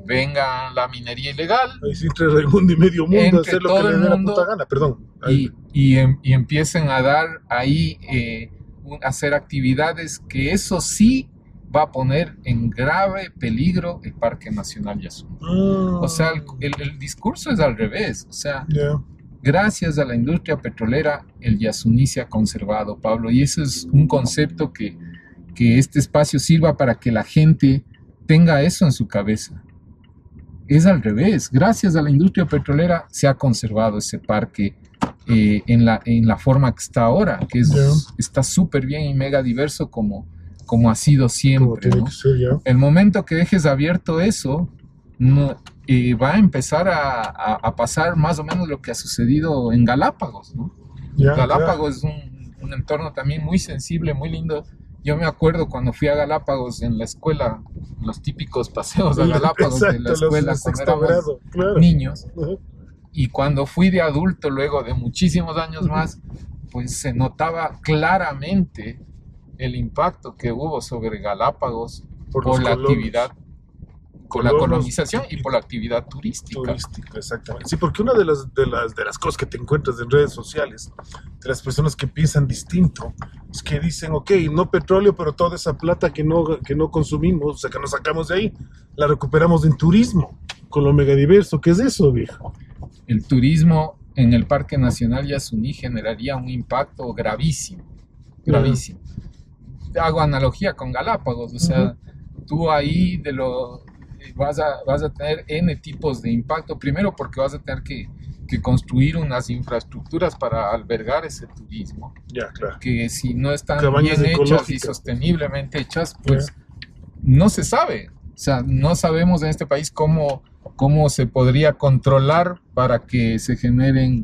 venga la minería ilegal. Ahí sí entre Raimundo y medio mundo a Entre hacer lo todo que le el dé la mundo puta gana, perdón. y empiecen a dar ahí, hacer actividades que eso sí va a poner en grave peligro el Parque Nacional Yasuní. O sea, el discurso es al revés. O sea, gracias a la industria petrolera, el Yasuní se ha conservado, Pablo, y eso es un concepto que este espacio sirva para que la gente tenga eso en su cabeza. Es al revés. Gracias a la industria petrolera se ha conservado ese parque en la forma que está ahora, que está súper bien y mega diverso como ha sido siempre, ¿no? El momento que dejes abierto eso, va a empezar a pasar más o menos lo que ha sucedido en Galápagos, ¿no? Galápagos es un entorno también muy sensible, muy lindo. Yo me acuerdo cuando fui a Galápagos en la escuela, los típicos paseos a Galápagos de la escuela cuando éramos niños. Y cuando fui de adulto, luego de muchísimos años más, pues se notaba claramente el impacto que hubo sobre Galápagos por la actividad, con la colonización y por la actividad turística. Exactamente. Sí, porque una de las cosas que te encuentras en redes sociales, de las personas que piensan distinto, es que dicen, ok, no petróleo, pero toda esa plata que no consumimos, o sea, que nos sacamos de ahí, la recuperamos en turismo, con lo megadiverso. ¿Qué es eso, viejo? El turismo en el Parque Nacional Yasuní generaría un impacto gravísimo, gravísimo. Hago analogía con Galápagos, o sea, tú ahí vas a tener N tipos de impacto, primero porque vas a tener que construir unas infraestructuras para albergar ese turismo, que si no están bien hechas y sosteniblemente hechas, pues no se sabe, o sea, no sabemos en este país cómo se podría controlar para que se generen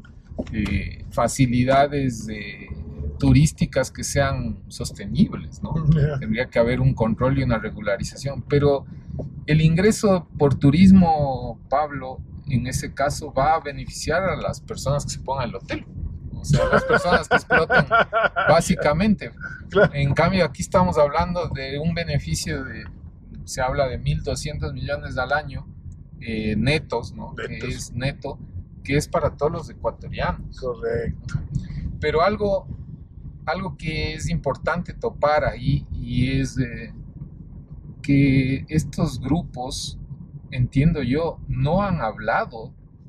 facilidades turísticas que sean sostenibles, ¿no? Tendría que haber un control y una regularización, pero el ingreso por turismo, Pablo, en ese caso va a beneficiar a las personas que se pongan el hotel, o sea, las personas que explotan básicamente. En cambio, aquí estamos hablando de un beneficio se habla de 1.200 millones al año netos, ¿no? Que es neto, que es para todos los ecuatorianos. Correcto. Pero algo que es importante topar ahí y es que estos grupos, entiendo yo, no han hablado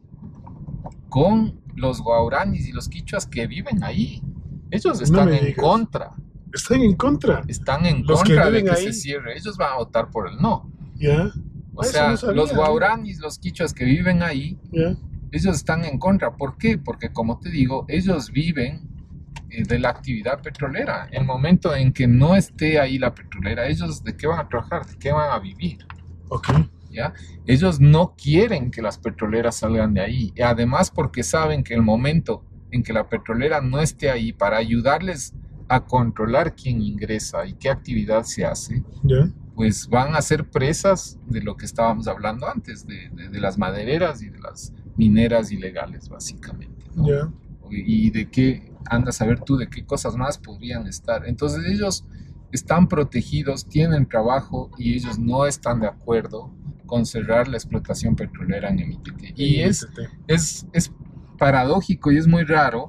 con los guaraníes y los quichuas que viven ahí. Ellos están en contra. ¿Están en contra? Están en contra de que se cierre. Ellos van a votar por el no. O sea, los guaraníes, los quichuas que viven ahí, ellos están en contra. ¿Por qué? Porque, como te digo, ellos viven de la actividad petrolera. El momento en que no esté ahí la petrolera, ellos ¿de qué van a trabajar? ¿De qué van a vivir? ¿Ya? Ellos no quieren que las petroleras salgan de ahí. Y además porque saben que el momento en que la petrolera no esté ahí para ayudarles a controlar quién ingresa y qué actividad se hace, pues van a ser presas de lo que estábamos hablando antes, de las madereras y de las mineras ilegales, básicamente, ¿no? Y de qué, anda a saber tú de qué cosas más podrían estar. Entonces ellos están protegidos, tienen trabajo y ellos no están de acuerdo con cerrar la explotación petrolera en el Iquique. Y es paradójico y es muy raro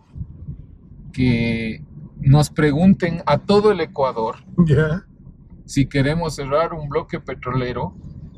que nos pregunten a todo el Ecuador si queremos cerrar un bloque petrolero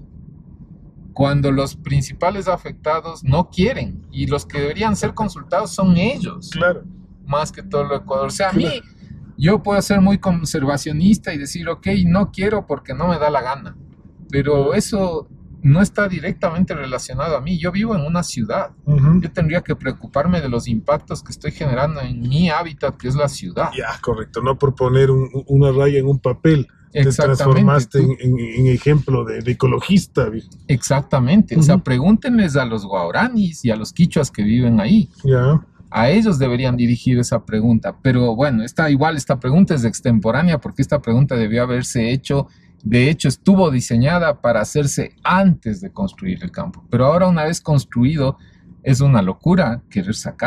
cuando los principales afectados no quieren y los que deberían ser consultados son ellos, más que todo el Ecuador. O sea, a mí, yo puedo ser muy conservacionista y decir, ok, no quiero porque no me da la gana, pero eso no está directamente relacionado a mí. Yo vivo en una ciudad. Yo tendría que preocuparme de los impactos que estoy generando en mi hábitat, que es la ciudad. Correcto. No por poner una raya en un papel. Te transformaste en ejemplo de ecologista. Exactamente. O sea, pregúntenles a los guaraníes y a los quichuas que viven ahí. A ellos deberían dirigir esa pregunta. Pero bueno, esta pregunta es extemporánea porque esta pregunta debió haberse hecho. De hecho, estuvo diseñada para hacerse antes de construir el campo. Pero ahora, una vez construido, es una locura querer sacarlo.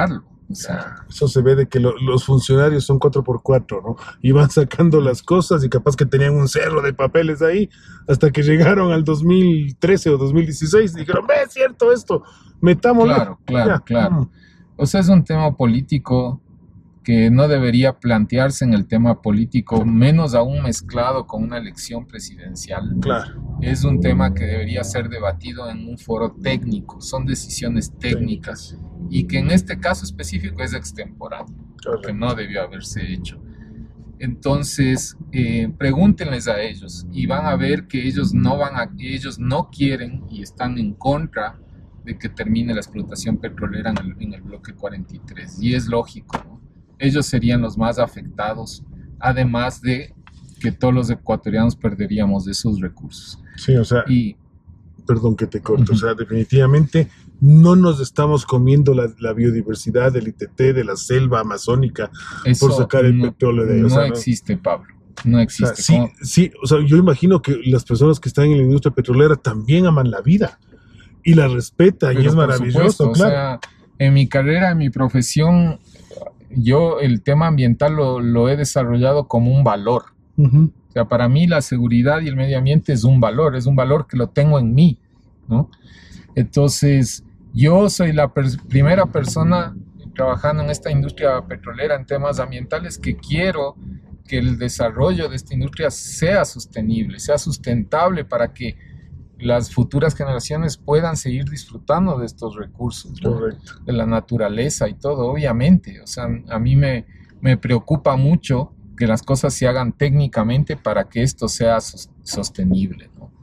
O sea, eso se ve de que los funcionarios son 4x4, ¿no? Y van sacando las cosas y capaz que tenían un cerro de papeles ahí hasta que llegaron al 2013 o 2016 y dijeron, ve, es cierto esto, metámoslo. Claro. O sea, es un tema político que no debería plantearse en el tema político, menos aún mezclado con una elección presidencial. Claro. Es un tema que debería ser debatido en un foro técnico, son decisiones técnicas y que en este caso específico es extemporáneo, que no debió haberse hecho. Entonces, pregúntenles a ellos y van a ver que ellos no quieren y están en contra de que termine la explotación petrolera en el bloque 43. Y es lógico, ¿no? Ellos serían los más afectados, además de que todos los ecuatorianos perderíamos de esos recursos. Sí, o sea, perdón que te corto, o sea, definitivamente no nos estamos comiendo la biodiversidad del ITT, de la selva amazónica, eso por sacar el petróleo de ahí. No existe, Pablo, no existe. O sea, sí, o sea, yo imagino que las personas que están en la industria petrolera también aman la vida y la respetan, y es maravilloso, claro. O sea, en mi carrera, en mi profesión, yo el tema ambiental lo he desarrollado como un valor. O sea, para mí la seguridad y el medio ambiente es un valor que lo tengo en mí, ¿no? Entonces, yo soy la primera persona trabajando en esta industria petrolera en temas ambientales que quiero que el desarrollo de esta industria sea sostenible, sea sustentable para que las futuras generaciones puedan seguir disfrutando de estos recursos, ¿no? De la naturaleza y todo, obviamente. O sea, a mí me preocupa mucho que las cosas se hagan técnicamente para que esto sea sostenible, ¿no?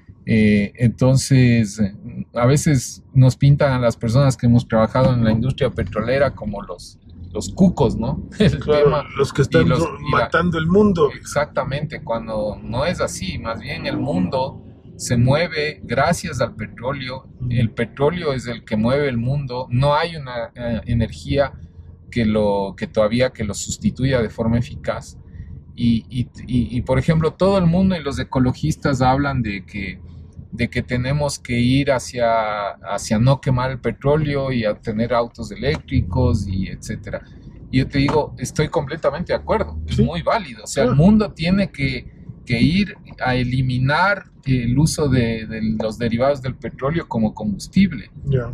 Entonces, a veces nos pintan a las personas que hemos trabajado en la industria petrolera como los cucos, ¿no? Los que están matando el mundo. Exactamente, cuando no es así, más bien el mundo se mueve gracias al petróleo. El petróleo es el que mueve el mundo. No hay una energía que lo sustituya de forma eficaz. Y por ejemplo, todo el mundo y los ecologistas hablan de que tenemos que ir hacia no quemar el petróleo y a tener autos eléctricos y etcétera. Y yo te digo, estoy completamente de acuerdo, es muy válido. O sea, el mundo tiene que ir a eliminar el uso de los derivados del petróleo como combustible.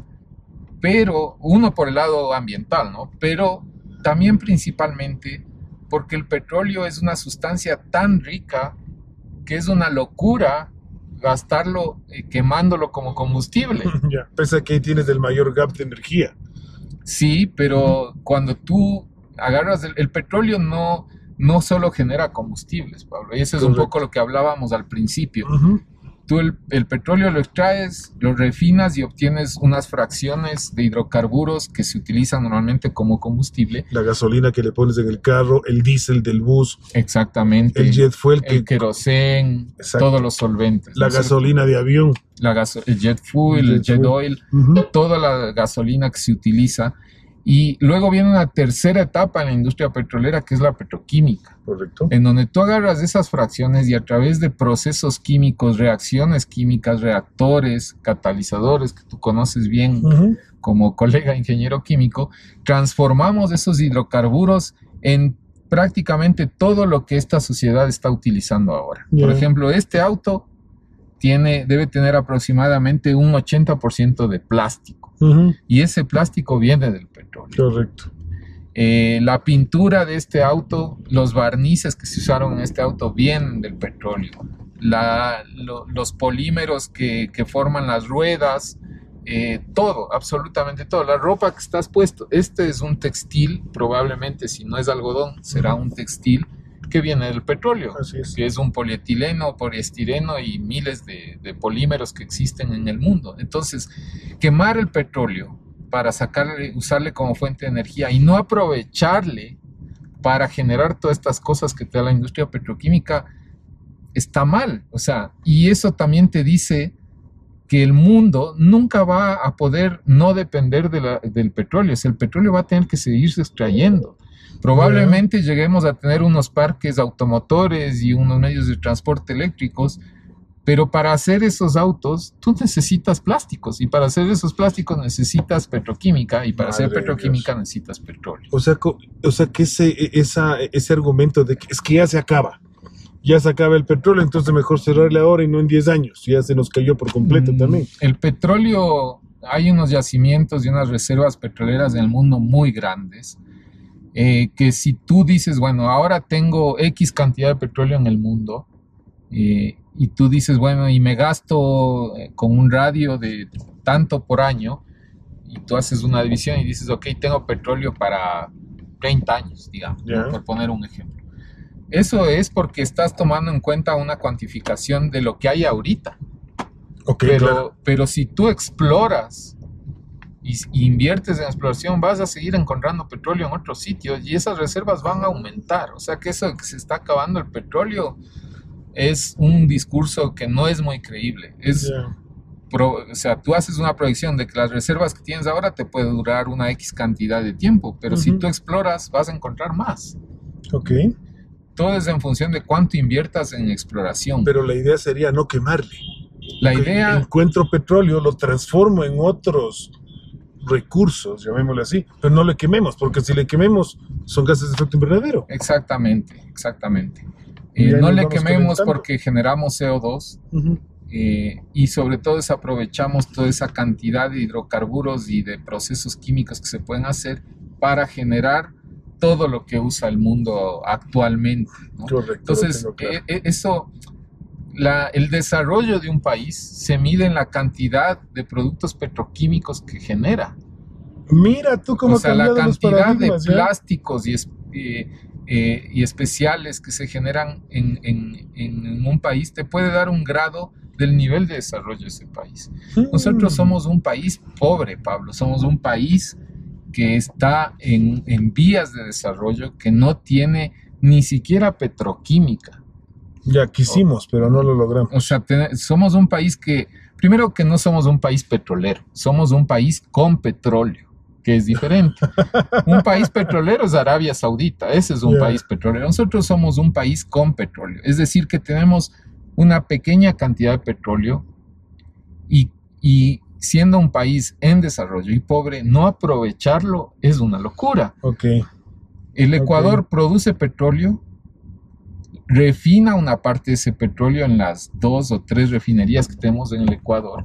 Pero, uno por el lado ambiental, ¿no? Pero también principalmente porque el petróleo es una sustancia tan rica que es una locura gastarlo quemándolo como combustible. Pese a que tienes el mayor gap de energía. Sí, pero cuando tú agarras el petróleo no solo genera combustibles, Pablo, y eso es un poco lo que hablábamos al principio. Tú el petróleo lo extraes, lo refinas y obtienes unas fracciones de hidrocarburos que se utilizan normalmente como combustible. La gasolina que le pones en el carro, el diésel del bus. Exactamente. El jet fuel. El querosén, todos los solventes. La gasolina de avión. El jet fuel, el jet oil, toda la gasolina que se utiliza. Y luego viene una tercera etapa en la industria petrolera, que es la petroquímica. Correcto. En donde tú agarras esas fracciones y a través de procesos químicos, reacciones químicas, reactores, catalizadores, que tú conoces bien como colega ingeniero químico, transformamos esos hidrocarburos en prácticamente todo lo que esta sociedad está utilizando ahora. Por ejemplo, este auto debe tener aproximadamente un 80% de plástico. Y ese plástico viene del petróleo. Correcto. La pintura de este auto, los barnices que se usaron en este auto vienen del petróleo. Los polímeros que forman las ruedas, todo, absolutamente todo. La ropa que estás puesto, este es un textil, probablemente si no es algodón, será un textil que viene del petróleo, que es un polietileno, poliestireno y miles de polímeros que existen en el mundo. Entonces, quemar el petróleo para usarle como fuente de energía y no aprovecharle para generar todas estas cosas que te da la industria petroquímica está mal. O sea, y eso también te dice que el mundo nunca va a poder no depender del petróleo. O sea, el petróleo va a tener que seguirse extrayendo. Probablemente lleguemos a tener unos parques automotores y unos medios de transporte eléctricos, Pero para hacer esos autos, tú necesitas plásticos, y para hacer esos plásticos necesitas petroquímica, y para hacer petroquímica necesitas petróleo. O sea que ese argumento de que es que ya se acaba el petróleo, entonces mejor cerrarle ahora y no en 10 años, ya se nos cayó por completo también. El petróleo, hay unos yacimientos y unas reservas petroleras en el mundo muy grandes, que si tú dices, bueno, ahora tengo X cantidad de petróleo en el mundo, y tú dices, bueno, y me gasto con un radio de tanto por año, y tú haces una división y dices, ok, tengo petróleo para 30 años, digamos, ¿no? Por poner un ejemplo. Eso es porque estás tomando en cuenta una cuantificación de lo que hay ahorita. Okay, claro. Pero si tú exploras y inviertes en exploración, vas a seguir encontrando petróleo en otros sitios y esas reservas van a aumentar. O sea que eso de que se está acabando el petróleo es un discurso que no es muy creíble. O sea, tú haces una proyección de que las reservas que tienes ahora te puede durar una X cantidad de tiempo, pero si tú exploras vas a encontrar más. Ok. Todo es en función de cuánto inviertas en exploración. Pero la idea sería no quemarle. La idea... Encuentro petróleo, lo transformo en otros recursos, llamémosle así, pero no le quememos, porque si le quememos son gases de efecto invernadero. Exactamente. No le quememos porque generamos CO2 y sobre todo desaprovechamos toda esa cantidad de hidrocarburos y de procesos químicos que se pueden hacer para generar todo lo que usa el mundo actualmente, ¿no? Correcto. Entonces, el desarrollo de un país se mide en la cantidad de productos petroquímicos que genera. Mira tú cómo o sea, la cantidad de plásticos y especiales que se generan en un país te puede dar un grado del nivel de desarrollo de ese país. Nosotros somos un país pobre, Pablo, somos un país que está en vías de desarrollo, que no tiene ni siquiera petroquímica. Ya quisimos, pero no lo logramos. O sea, somos un país que, primero que no somos un país petrolero, somos un país con petróleo, que es diferente. Un país petrolero es Arabia Saudita, ese es un país petrolero. Nosotros somos un país con petróleo, es decir, que tenemos una pequeña cantidad de petróleo y siendo un país en desarrollo y pobre, no aprovecharlo es una locura. Okay. El Ecuador produce petróleo, refina una parte de ese petróleo en las 2 o 3 refinerías que tenemos en el Ecuador,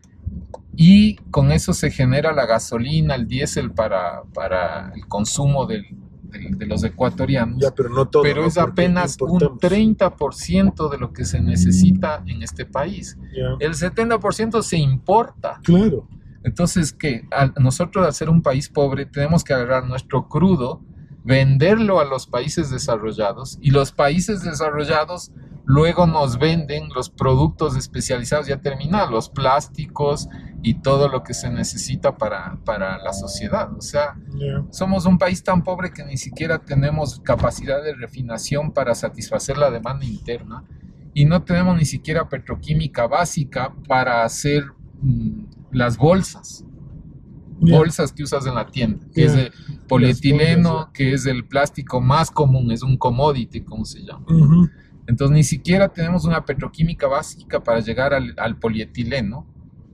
y con eso se genera la gasolina, el diésel para el consumo de los ecuatorianos. Ya, pero no todo, pero es apenas un 30% de lo que se necesita en este país. El 70% se importa. Claro. Entonces, nosotros al ser un país pobre tenemos que agarrar nuestro crudo, venderlo a los países desarrollados, y los países desarrollados luego nos venden los productos especializados ya terminados, los plásticos y todo lo que se necesita para la sociedad. O sea, somos un país tan pobre que ni siquiera tenemos capacidad de refinación para satisfacer la demanda interna, y no tenemos ni siquiera petroquímica básica para hacer las bolsas. Bolsas que usas en la tienda, que es de polietileno, que es el plástico más común, es un commodity, como se llama. Entonces ni siquiera tenemos una petroquímica básica para llegar al polietileno,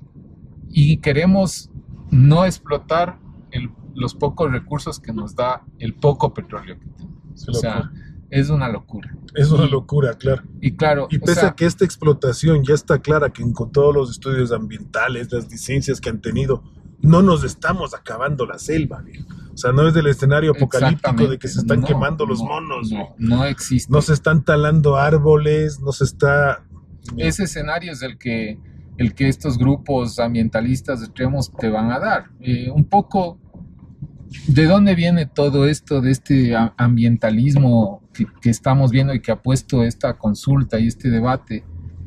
y queremos no explotar los pocos recursos que nos da el poco petróleo que tenemos. O sea, es una locura. Es una locura, claro. Y claro. Y pese a que esta explotación ya está clara, que con todos los estudios ambientales, las licencias que han tenido, no nos estamos acabando la selva, viejo. O sea, no es del escenario apocalíptico de que se están quemando los monos. No existe. No se están talando árboles, no se está... Ese escenario es el que estos grupos ambientalistas extremos te van a dar. Un poco, ¿de dónde viene todo esto de este ambientalismo que estamos viendo y que ha puesto esta consulta y este debate?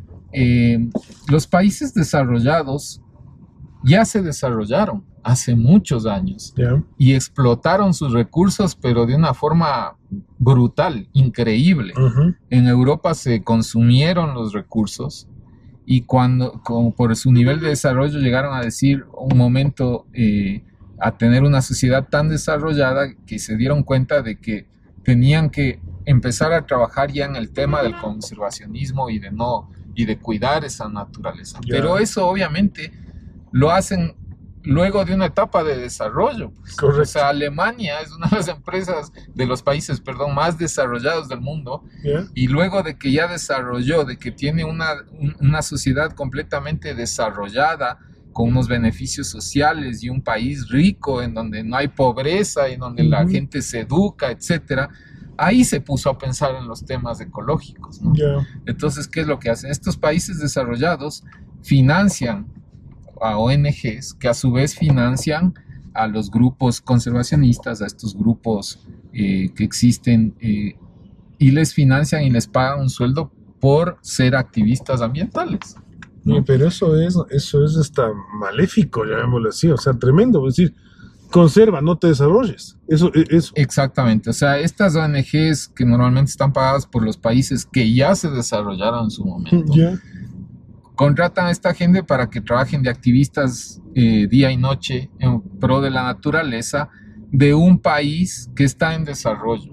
Los países desarrollados ya se desarrollaron hace muchos años y explotaron sus recursos, pero de una forma brutal, increíble. En Europa se consumieron los recursos, y como por su nivel de desarrollo llegaron a decir un momento a tener una sociedad tan desarrollada que se dieron cuenta de que tenían que empezar a trabajar ya en el tema del conservacionismo y de no y de cuidar esa naturaleza. Ya. Pero eso obviamente lo hacen luego de una etapa de desarrollo. Pues. Correcto. O sea, Alemania es una de las empresas de los países, más desarrollados del mundo. Yeah. Y luego de que ya desarrolló, de que tiene una sociedad completamente desarrollada, con unos beneficios sociales y un país rico en donde no hay pobreza y en donde la gente se educa, etcétera, ahí se puso a pensar en los temas ecológicos, ¿no? Yeah. Entonces, ¿qué es lo que hacen? Estos países desarrollados financian a ONGs que a su vez financian a los grupos conservacionistas, a estos grupos que existen y les financian y les pagan un sueldo por ser activistas ambientales, ¿no? Pero eso es maléfico, llamémoslo así, o sea, tremendo. Es decir, conserva, no te desarrolles. Eso. Exactamente, o sea, estas ONGs que normalmente están pagadas por los países que ya se desarrollaron en su momento, Yeah. contratan a esta gente para que trabajen de activistas día y noche en pro de la naturaleza de un país que está en desarrollo.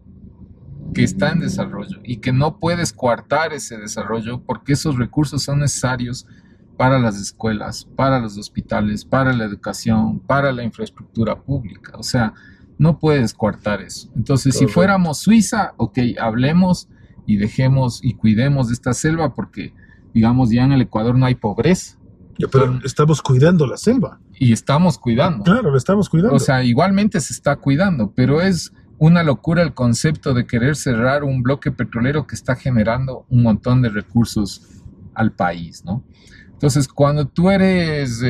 Y que no puedes coartar ese desarrollo porque esos recursos son necesarios para las escuelas, para los hospitales, para la educación, para la infraestructura pública. O sea, no puedes coartar eso. Entonces, Correcto. si fuéramos Suiza, ok, hablemos y dejemos y cuidemos de esta selva porque, digamos, ya en el Ecuador no hay pobreza. Pero estamos cuidando la selva. Y estamos cuidando. Claro, la estamos cuidando. O sea, igualmente se está cuidando, pero es una locura el concepto de querer cerrar un bloque petrolero que está generando un montón de recursos al país, ¿no? Entonces, cuando tú eres,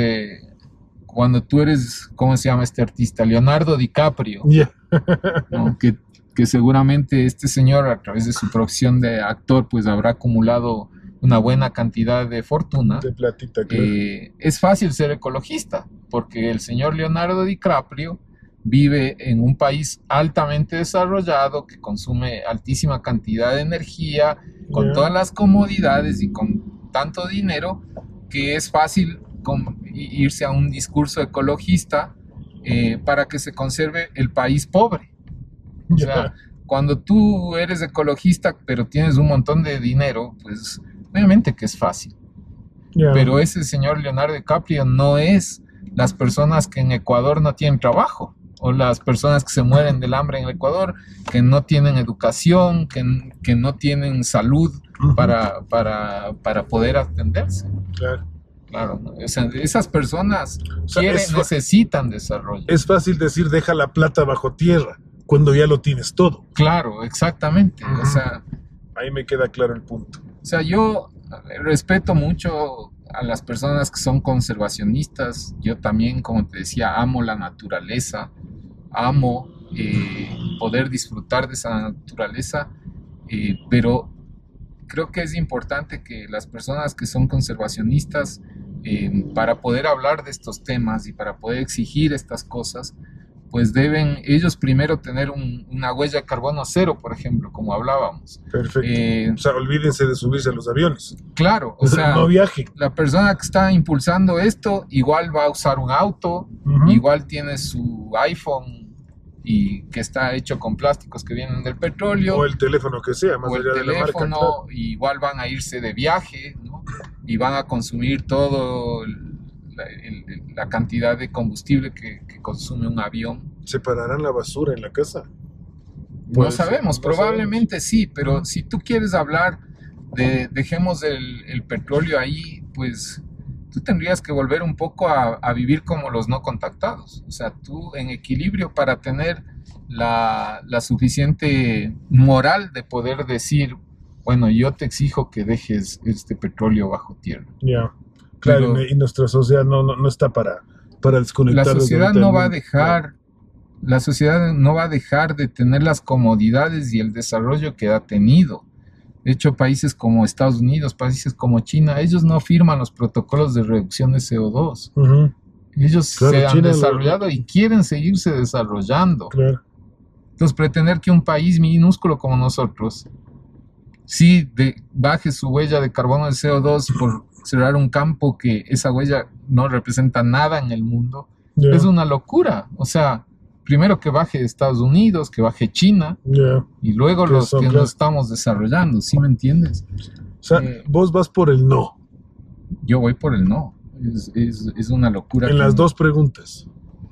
¿cómo se llama este artista? Leonardo DiCaprio, Yeah. ¿no? Que seguramente este señor, a través de su profesión de actor, pues habrá acumulado una buena cantidad de fortuna. De platita, claro. Es fácil ser ecologista, porque el señor Leonardo DiCaprio vive en un país altamente desarrollado que consume altísima cantidad de energía, con Yeah. todas las comodidades y con tanto dinero que es fácil irse a un discurso ecologista para que se conserve el país pobre. O Yeah. sea, cuando tú eres ecologista pero tienes un montón de dinero, pues obviamente que es fácil. Yeah. Pero ese señor Leonardo DiCaprio no es las personas que en Ecuador no tienen trabajo, o las personas que se mueren del hambre en el Ecuador, que no tienen educación, que no tienen salud para poder atenderse. Claro. Claro, ¿no? O sea, esas personas O sea, necesitan desarrollo. Es fácil decir deja la plata bajo tierra cuando ya lo tienes todo. Claro, exactamente. O sea, ahí me queda claro el punto. O sea, yo respeto mucho a las personas que son conservacionistas. Yo también, como te decía, amo la naturaleza, amo poder disfrutar de esa naturaleza, pero creo que es importante que las personas que son conservacionistas, para poder hablar de estos temas y para poder exigir estas cosas, pues deben ellos primero tener una huella de carbono cero, por ejemplo, como hablábamos. Perfecto. O sea, olvídense de subirse a los aviones. Claro, o sea, no viajen. La persona que está impulsando esto igual va a usar un auto, igual tiene su iPhone y que está hecho con plásticos que vienen del petróleo. O el teléfono que sea, más allá de la marca. Claro. Igual van a irse de viaje, ¿no? Y van a consumir todo la cantidad de combustible que consume un avión. ¿Separarán la basura en la casa? No sabemos, probablemente sí, pero si tú quieres hablar de dejemos el petróleo ahí, pues tú tendrías que volver un poco a vivir como los no contactados. O sea, tú en equilibrio para tener la suficiente moral de poder decir, bueno, yo te exijo que dejes este petróleo bajo tierra. Ya. Claro, pero y nuestra sociedad no está para desconectar. La sociedad no va a dejar, la sociedad no va a dejar de tener las comodidades y el desarrollo que ha tenido. De hecho, países como Estados Unidos, países como China, ellos no firman los protocolos de reducción de CO2. Ellos se han desarrollado y quieren seguirse desarrollando. Claro. Entonces, pretender que un país minúsculo como nosotros sí baje su huella de carbono de CO2 por cerrar un campo que esa huella no representa nada en el mundo, es una locura. O sea, primero que baje Estados Unidos, que baje China, y luego los que nos estamos desarrollando, ¿sí me entiendes? O sea, vos vas por el no. Yo voy por el no. Es una locura. En las dos preguntas.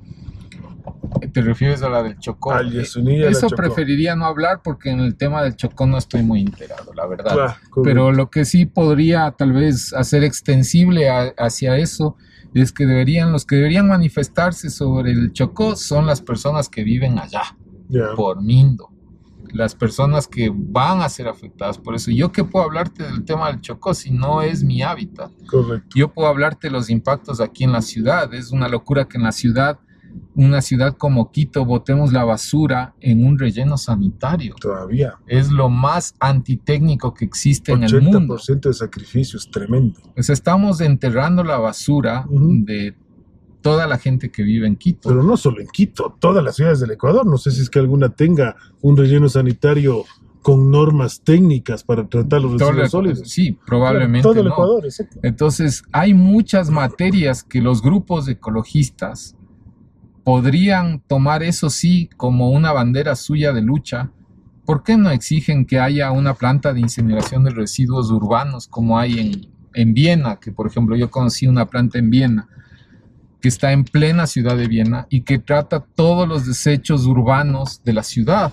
¿Te refieres a la del Chocó? Al Yasuní y a la Eso Chocó. preferiría no hablar porque en el tema del Chocó no estoy muy enterado, la verdad. Claro, pero lo que sí podría tal vez hacer extensible hacia eso es que los que deberían manifestarse sobre el Chocó son las personas que viven allá, por Mindo. Las personas que van a ser afectadas por eso. ¿Yo qué puedo hablarte del tema del Chocó si no es mi hábitat? Correcto. Yo puedo hablarte de los impactos aquí en la ciudad. Es una locura que en la ciudad, una ciudad como Quito, botemos la basura en un relleno sanitario. Todavía. Es lo más antitécnico que existe en el mundo. 80% de sacrificio es tremendo. Pues estamos enterrando la basura de toda la gente que vive en Quito. Pero no solo en Quito, todas las ciudades del Ecuador. No sé si es que alguna tenga un relleno sanitario con normas técnicas para tratar los residuos sólidos. Sí, probablemente todo el no. Ecuador, exacto. Entonces, hay muchas materias que los grupos ecologistas podrían tomar, eso sí, como una bandera suya de lucha. ¿Por qué no exigen que haya una planta de incineración de residuos urbanos como hay en Viena? Que, por ejemplo, yo conocí una planta en Viena que está en plena ciudad de Viena y que trata todos los desechos urbanos de la ciudad.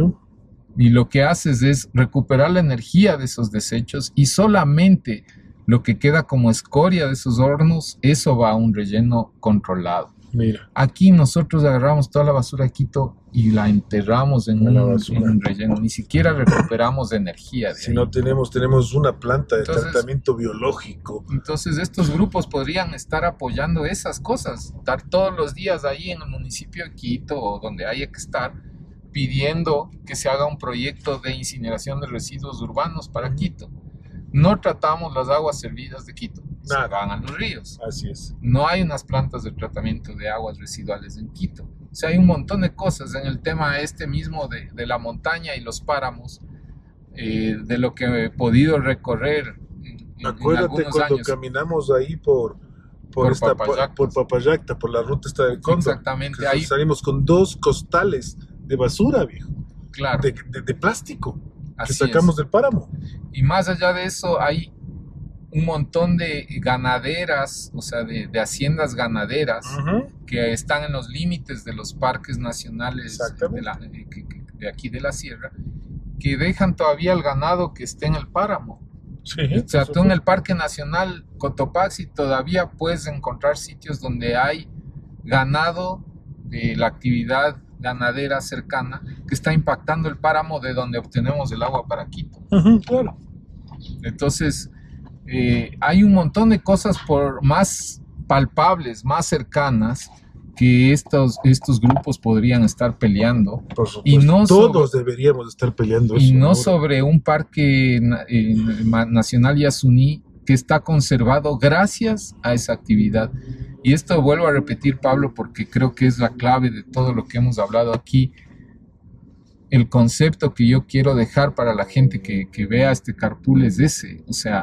Y lo que haces es recuperar la energía de esos desechos y solamente lo que queda como escoria de esos hornos, eso va a un relleno controlado. Mira. Aquí nosotros agarramos toda la basura de Quito y la enterramos en un relleno. Ni siquiera recuperamos energía. Si no tenemos una planta de tratamiento biológico. Entonces estos grupos podrían estar apoyando esas cosas. Estar todos los días ahí en el municipio de Quito o donde haya que estar pidiendo que se haga un proyecto de incineración de residuos urbanos para Quito. No tratamos las aguas servidas de Quito, se van a los ríos. Así es. No hay unas plantas de tratamiento de aguas residuales en Quito. O sea, hay un montón de cosas en el tema mismo de la montaña y los páramos, de lo que he podido recorrer Acuérdate cuando caminamos ahí por Papayacta, por la ruta esta del Cóndor. Exactamente. Ahí salimos con 2 costales de basura, viejo. Claro. De plástico. Así que sacamos del páramo. Y más allá de eso, hay un montón de ganaderas, o sea, de haciendas ganaderas que están en los límites de los parques nacionales de aquí de la sierra, que dejan todavía el ganado que esté en el páramo. Sí, o sea, tú en el Parque Nacional Cotopaxi todavía puedes encontrar sitios donde hay ganado de la actividad ganadera cercana que está impactando el páramo de donde obtenemos el agua para Quito. Claro. Entonces, hay un montón de cosas más palpables, más cercanas, que estos grupos podrían estar peleando. Por supuesto, y no todos deberíamos estar peleando eso. Y no sobre un parque nacional Yasuní que está conservado gracias a esa actividad. Y esto vuelvo a repetir, Pablo, porque creo que es la clave de todo lo que hemos hablado aquí. El concepto que yo quiero dejar para la gente que vea este carpool es ese. O sea,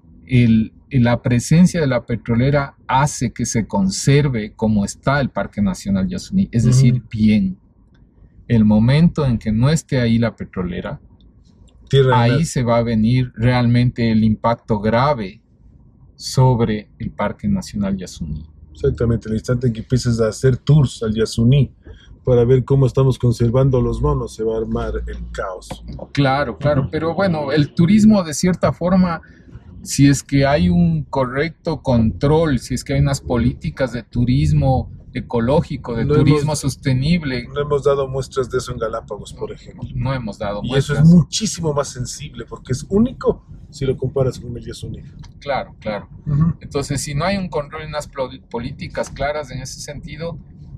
la presencia de la petrolera hace que se conserve como está el Parque Nacional Yasuní. Es decir, bien. El momento en que no esté ahí la petrolera, ahí se va a venir realmente el impacto grave sobre el Parque Nacional Yasuní. Exactamente, el instante en que empieces a hacer tours al Yasuní para ver cómo estamos conservando los monos, se va a armar el caos. Claro, pero bueno, el turismo de cierta forma, si es que hay un correcto control, si es que hay unas políticas de turismo ecológico, de turismo sostenible. No hemos dado muestras de eso en Galápagos, por ejemplo. No hemos dado muestras. Y eso es muchísimo más sensible, porque es único si lo comparas con el Yasuní. Claro. Entonces, si no hay un control y unas políticas claras en ese sentido,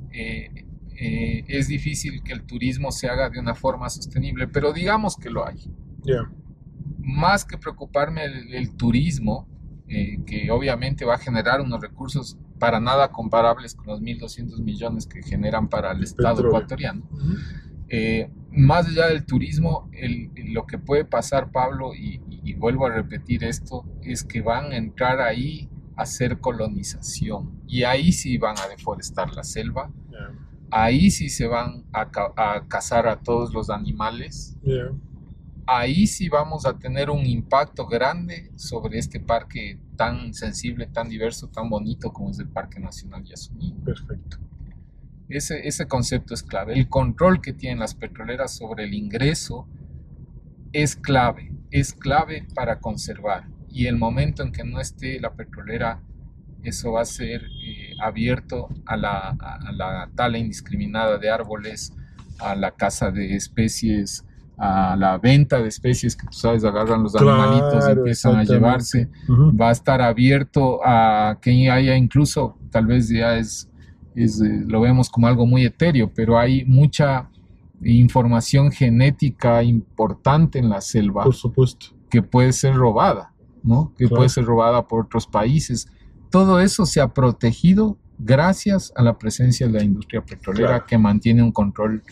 es difícil que el turismo se haga de una forma sostenible, pero digamos que lo hay. Más que preocuparme el turismo, que obviamente va a generar unos recursos para nada comparables con los 1.200 millones que generan para el Estado ecuatoriano. Más allá del turismo, lo que puede pasar, Pablo, y vuelvo a repetir esto, es que van a entrar ahí a hacer colonización. Y ahí sí van a deforestar la selva. Ahí sí se van a cazar a todos los animales. ahí sí vamos a tener un impacto grande sobre este parque tan sensible, tan diverso, tan bonito como es el Parque Nacional Yasuní. Perfecto. Ese concepto es clave. El control que tienen las petroleras sobre el ingreso es clave para conservar. Y el momento en que no esté la petrolera, eso va a ser abierto a la tala indiscriminada de árboles, a la caza de especies, a la venta de especies que tú sabes, agarran los animalitos y empiezan a llevarse. Va a estar abierto a que haya incluso, tal vez ya lo vemos como algo muy etéreo, pero hay mucha información genética importante en la selva. Por supuesto. Que puede ser robada, ¿no? Que puede ser robada por otros países. Todo eso se ha protegido gracias a la presencia de la industria petrolera, que mantiene un control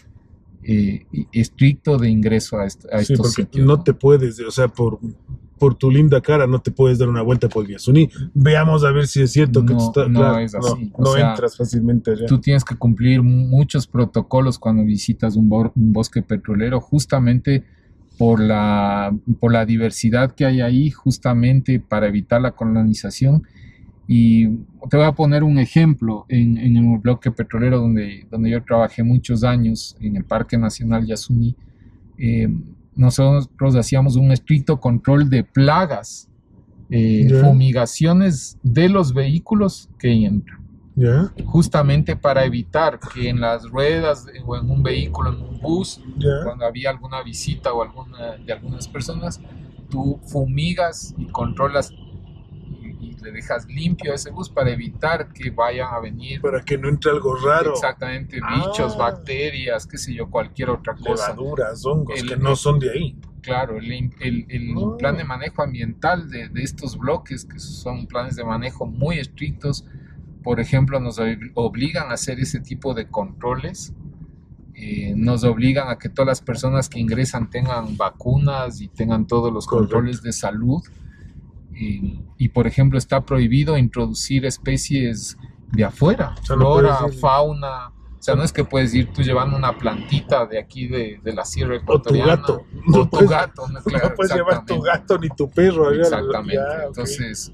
estricto de ingreso a estos sitios. No te puedes, o sea, por tu linda cara no te puedes dar una vuelta por Yasuní. Veamos a ver si es cierto que es así. No entras fácilmente allá. Tú tienes que cumplir muchos protocolos cuando visitas un bosque petrolero, justamente por la diversidad que hay ahí, justamente para evitar la colonización. Y te voy a poner un ejemplo. En el bloque petrolero donde yo trabajé muchos años, en el Parque Nacional Yasuní, nosotros hacíamos un estricto control de plagas, fumigaciones de los vehículos que entran. Justamente para evitar que en las ruedas o en un vehículo, en un bus, cuando había alguna visita o de algunas personas, tú fumigas y controlas y le dejas limpio a ese bus para evitar que vayan a venir. Para que no entre algo raro. Exactamente, bichos, bacterias, qué sé yo, cualquier otra cosa. Levaduras, hongos que no son de ahí. Claro, el plan de manejo ambiental de estos bloques, que son planes de manejo muy estrictos, por ejemplo, nos obligan a hacer ese tipo de controles. Nos obligan a que todas las personas que ingresan tengan vacunas y tengan todos los controles de salud. Y por ejemplo, está prohibido introducir especies de afuera, flora, fauna. O sea, no es que puedes ir tú llevando una plantita de aquí de la sierra ecuatoriana. O tu gato. No puedes llevar tu gato ni tu perro allá. Exactamente. Entonces,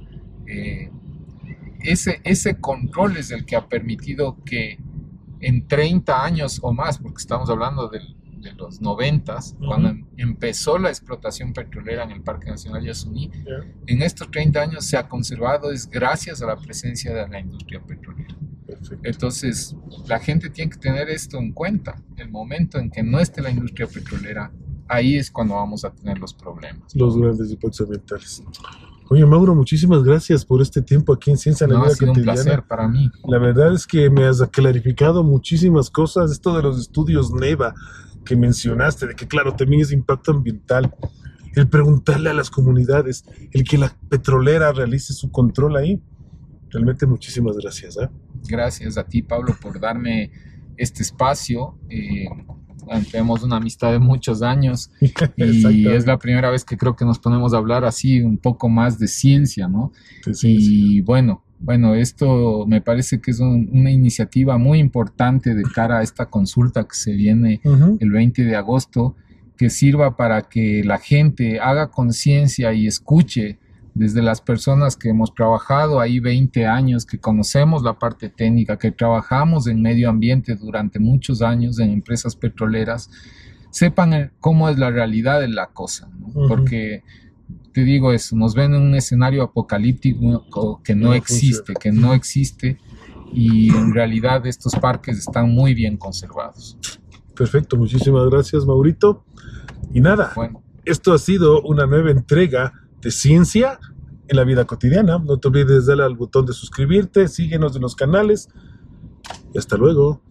ese control es el que ha permitido que en 30 años o más, porque estamos hablando de los 90s, cuando empezó la explotación petrolera en el Parque Nacional Yasuní, en estos 30 años se ha conservado, es gracias a la presencia de la industria petrolera. Perfecto. Entonces, la gente tiene que tener esto en cuenta. El momento en que no esté la industria petrolera, ahí es cuando vamos a tener los problemas. Los grandes impactos ambientales. Oye, Mauro, muchísimas gracias por este tiempo aquí en Ciencia en la Vida Cotidiana. Ha sido un placer para mí. La verdad es que me has clarificado muchísimas cosas. Esto de los estudios NEVA que mencionaste, de que claro, también es impacto ambiental. El preguntarle a las comunidades, el que la petrolera realice su control ahí. Realmente muchísimas gracias. Gracias a ti, Pablo, por darme este espacio. Tenemos una amistad de muchos años y es la primera vez que creo que nos ponemos a hablar así un poco más de ciencia, ¿no? Y bueno, esto me parece que es una iniciativa muy importante de cara a esta consulta que se viene el 20 de agosto, que sirva para que la gente haga conciencia y escuche desde las personas que hemos trabajado ahí 20 años, que conocemos la parte técnica, que trabajamos en medio ambiente durante muchos años en empresas petroleras, sepan cómo es la realidad de la cosa, ¿no? Porque te digo eso, nos ven en un escenario apocalíptico que no existe y en realidad estos parques están muy bien conservados. Perfecto, muchísimas gracias, Maurito. Y nada, esto ha sido una nueva entrega de Ciencia en la Vida Cotidiana. No te olvides darle al botón de suscribirte, síguenos en los canales y hasta luego.